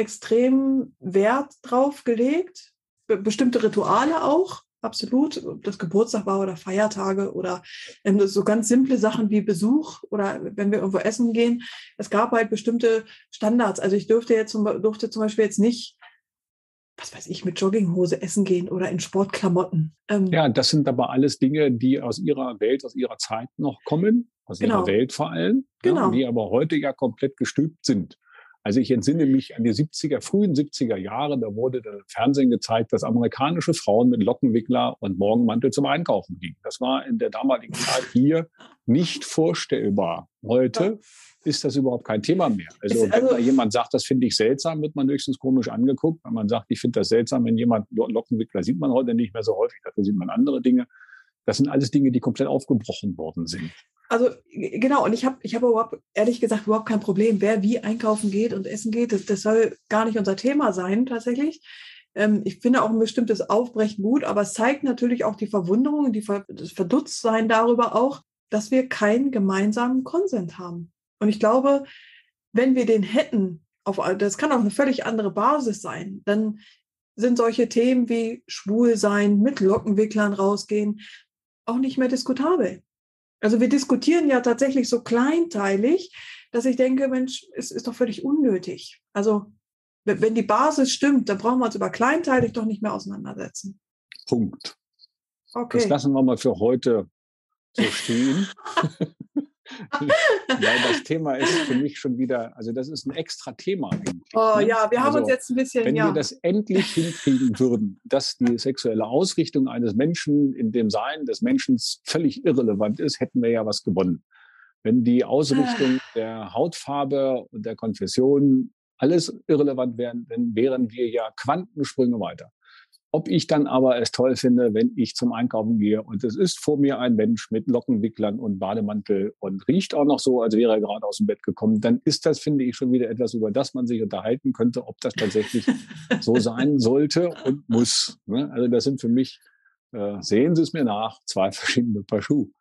extrem Wert drauf gelegt. Be- bestimmte Rituale auch, absolut. Ob das Geburtstag war oder Feiertage oder ähm, so ganz simple Sachen wie Besuch oder wenn wir irgendwo essen gehen. Es gab halt bestimmte Standards. Also ich durfte jetzt zum, durfte zum Beispiel jetzt nicht, was weiß ich, mit Jogginghose essen gehen oder in Sportklamotten. Ähm, Ja, das sind aber alles Dinge, die aus ihrer Welt, aus ihrer Zeit noch kommen, aus Genau. ihrer Welt vor allem, Genau. ja, die aber heute ja komplett gestülpt sind. Also ich entsinne mich an die siebziger, frühen siebziger Jahre, da wurde im Fernsehen gezeigt, dass amerikanische Frauen mit Lockenwickler und Morgenmantel zum Einkaufen gingen. Das war in der damaligen Zeit hier nicht vorstellbar. Heute ist das überhaupt kein Thema mehr. Also, Ist- also- wenn da jemand sagt, das finde ich seltsam, wird man höchstens komisch angeguckt. Wenn man sagt, ich finde das seltsam, wenn jemand Lockenwickler sieht man heute nicht mehr so häufig, dafür sieht man andere Dinge. Das sind alles Dinge, die komplett aufgebrochen worden sind. Also g- genau, und ich habe ich hab überhaupt, ehrlich gesagt, überhaupt kein Problem, wer wie einkaufen geht und essen geht. Das, das soll gar nicht unser Thema sein, tatsächlich. Ähm, ich finde auch ein bestimmtes Aufbrechen gut, aber es zeigt natürlich auch die Verwunderung und die Ver das Verdutztsein darüber auch, dass wir keinen gemeinsamen Konsens haben. Und ich glaube, wenn wir den hätten, auf, das kann auch eine völlig andere Basis sein, dann sind solche Themen wie schwul sein, mit Lockenwicklern rausgehen, auch nicht mehr diskutabel. Also wir diskutieren ja tatsächlich so kleinteilig, dass ich denke, Mensch, es ist doch völlig unnötig. Also wenn wenn die Basis stimmt, dann brauchen wir uns über kleinteilig doch nicht mehr auseinandersetzen. Punkt. Das Okay. lassen wir mal für heute so stehen. Weil das Thema ist für mich schon wieder, also das ist ein extra Thema eigentlich. Oh ne? ja, wir haben Also, uns jetzt ein bisschen, Wenn ja. wir das endlich hinkriegen würden, dass die sexuelle Ausrichtung eines Menschen in dem Sein des Menschen völlig irrelevant ist, hätten wir ja was gewonnen. Wenn die Ausrichtung der Hautfarbe und der Konfession alles irrelevant wären, dann wären wir ja Quantensprünge weiter. Ob ich dann aber es toll finde, wenn ich zum Einkaufen gehe und es ist vor mir ein Mensch mit Lockenwicklern und Bademantel und riecht auch noch so, als wäre er gerade aus dem Bett gekommen, dann ist das, finde ich, schon wieder etwas, über das man sich unterhalten könnte, ob das tatsächlich so sein sollte und muss. Ne? Also das sind für mich, äh, sehen Sie es mir nach, zwei verschiedene Paar Schuhe.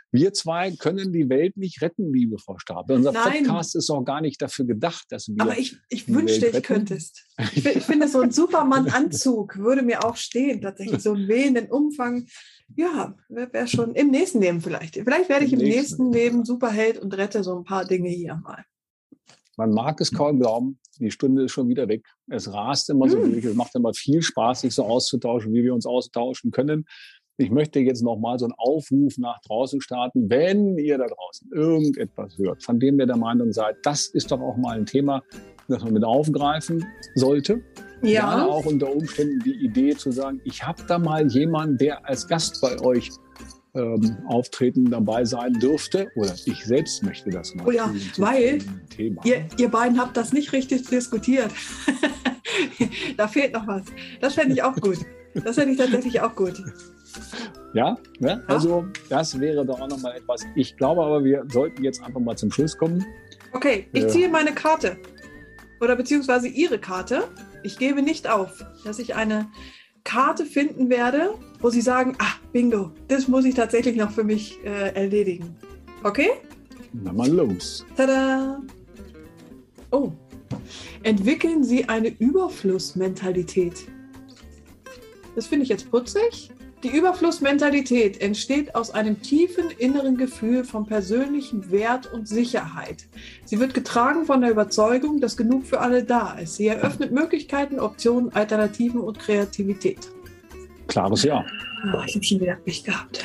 Wir zwei können die Welt nicht retten, liebe Frau Stapel. Unser Nein. Podcast ist auch gar nicht dafür gedacht, dass wir. Aber ich, ich wünschte, ich könntest. Ich, ich finde, so ein Superman-Anzug würde mir auch stehen, tatsächlich. So einen wehenden Umfang. Ja, wäre wär schon im nächsten Leben vielleicht. Vielleicht werde ich im, im nächsten, nächsten Leben Superheld und rette so ein paar Dinge hier mal. Man mag es kaum glauben, die Stunde ist schon wieder weg. Es rast immer so durch. Es macht immer viel Spaß, sich so auszutauschen, wie wir uns austauschen können. Ich möchte jetzt nochmal so einen Aufruf nach draußen starten. Wenn ihr da draußen irgendetwas hört, von dem ihr der Meinung seid, das ist doch auch mal ein Thema, das man mit aufgreifen sollte. Ja. Gerne auch unter Umständen die Idee zu sagen, ich habe da mal jemanden, der als Gast bei euch ähm, auftreten dabei sein dürfte. Oder ich selbst möchte das mal. Oh ja, weil ihr, ihr beiden habt das nicht richtig diskutiert. Da fehlt noch was. Das fände ich auch gut. Das fände ich tatsächlich auch gut. Ja, ne? Also das wäre doch auch nochmal etwas. Ich glaube aber, wir sollten jetzt einfach mal zum Schluss kommen. Okay, ich ziehe meine Karte. Oder beziehungsweise Ihre Karte. Ich gebe nicht auf, dass ich eine Karte finden werde, wo Sie sagen, ah, bingo, das muss ich tatsächlich noch für mich äh, erledigen. Okay? Na mal los. Tada! Oh, entwickeln Sie eine Überflussmentalität. Das finde ich jetzt putzig. Die Überflussmentalität entsteht aus einem tiefen inneren Gefühl von persönlichem Wert und Sicherheit. Sie wird getragen von der Überzeugung, dass genug für alle da ist. Sie eröffnet Möglichkeiten, Optionen, Alternativen und Kreativität. Klares Ja. Oh, ich habe schon wieder Pech gehabt.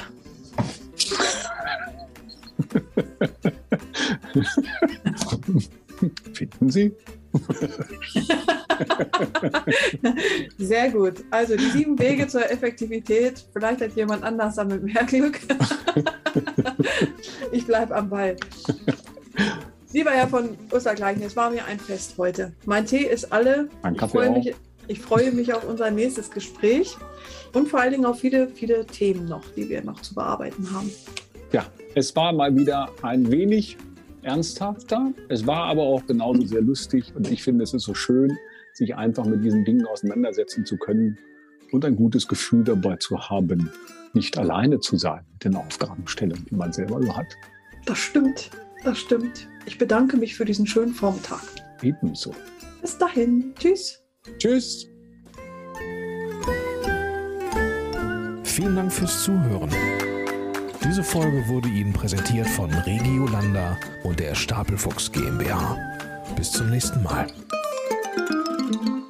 Finden Sie? Sehr gut. Also die sieben Wege zur Effektivität. Vielleicht hat jemand anders damit mehr Glück. Ich bleibe am Ball. Lieber Herr von Ostergleichen, es war mir ein Fest heute. Mein Tee ist alle. Mein Ich Kaffee freue auch. mich, ich freue mich auf unser nächstes Gespräch und vor allen Dingen auf viele, viele Themen noch, die wir noch zu bearbeiten haben. Ja, es war mal wieder ein wenig ernsthafter. Es war aber auch genauso sehr lustig und ich finde, es ist so schön, sich einfach mit diesen Dingen auseinandersetzen zu können und ein gutes Gefühl dabei zu haben, nicht alleine zu sein mit den Aufgabenstellungen, die man selber so hat. Das stimmt, das stimmt. Ich bedanke mich für diesen schönen Vormittag. Ebenso. Bis dahin. Tschüss. Tschüss. Vielen Dank fürs Zuhören. Diese Folge wurde Ihnen präsentiert von Regiolanda und der Stapelfuchs GmbH. Bis zum nächsten Mal.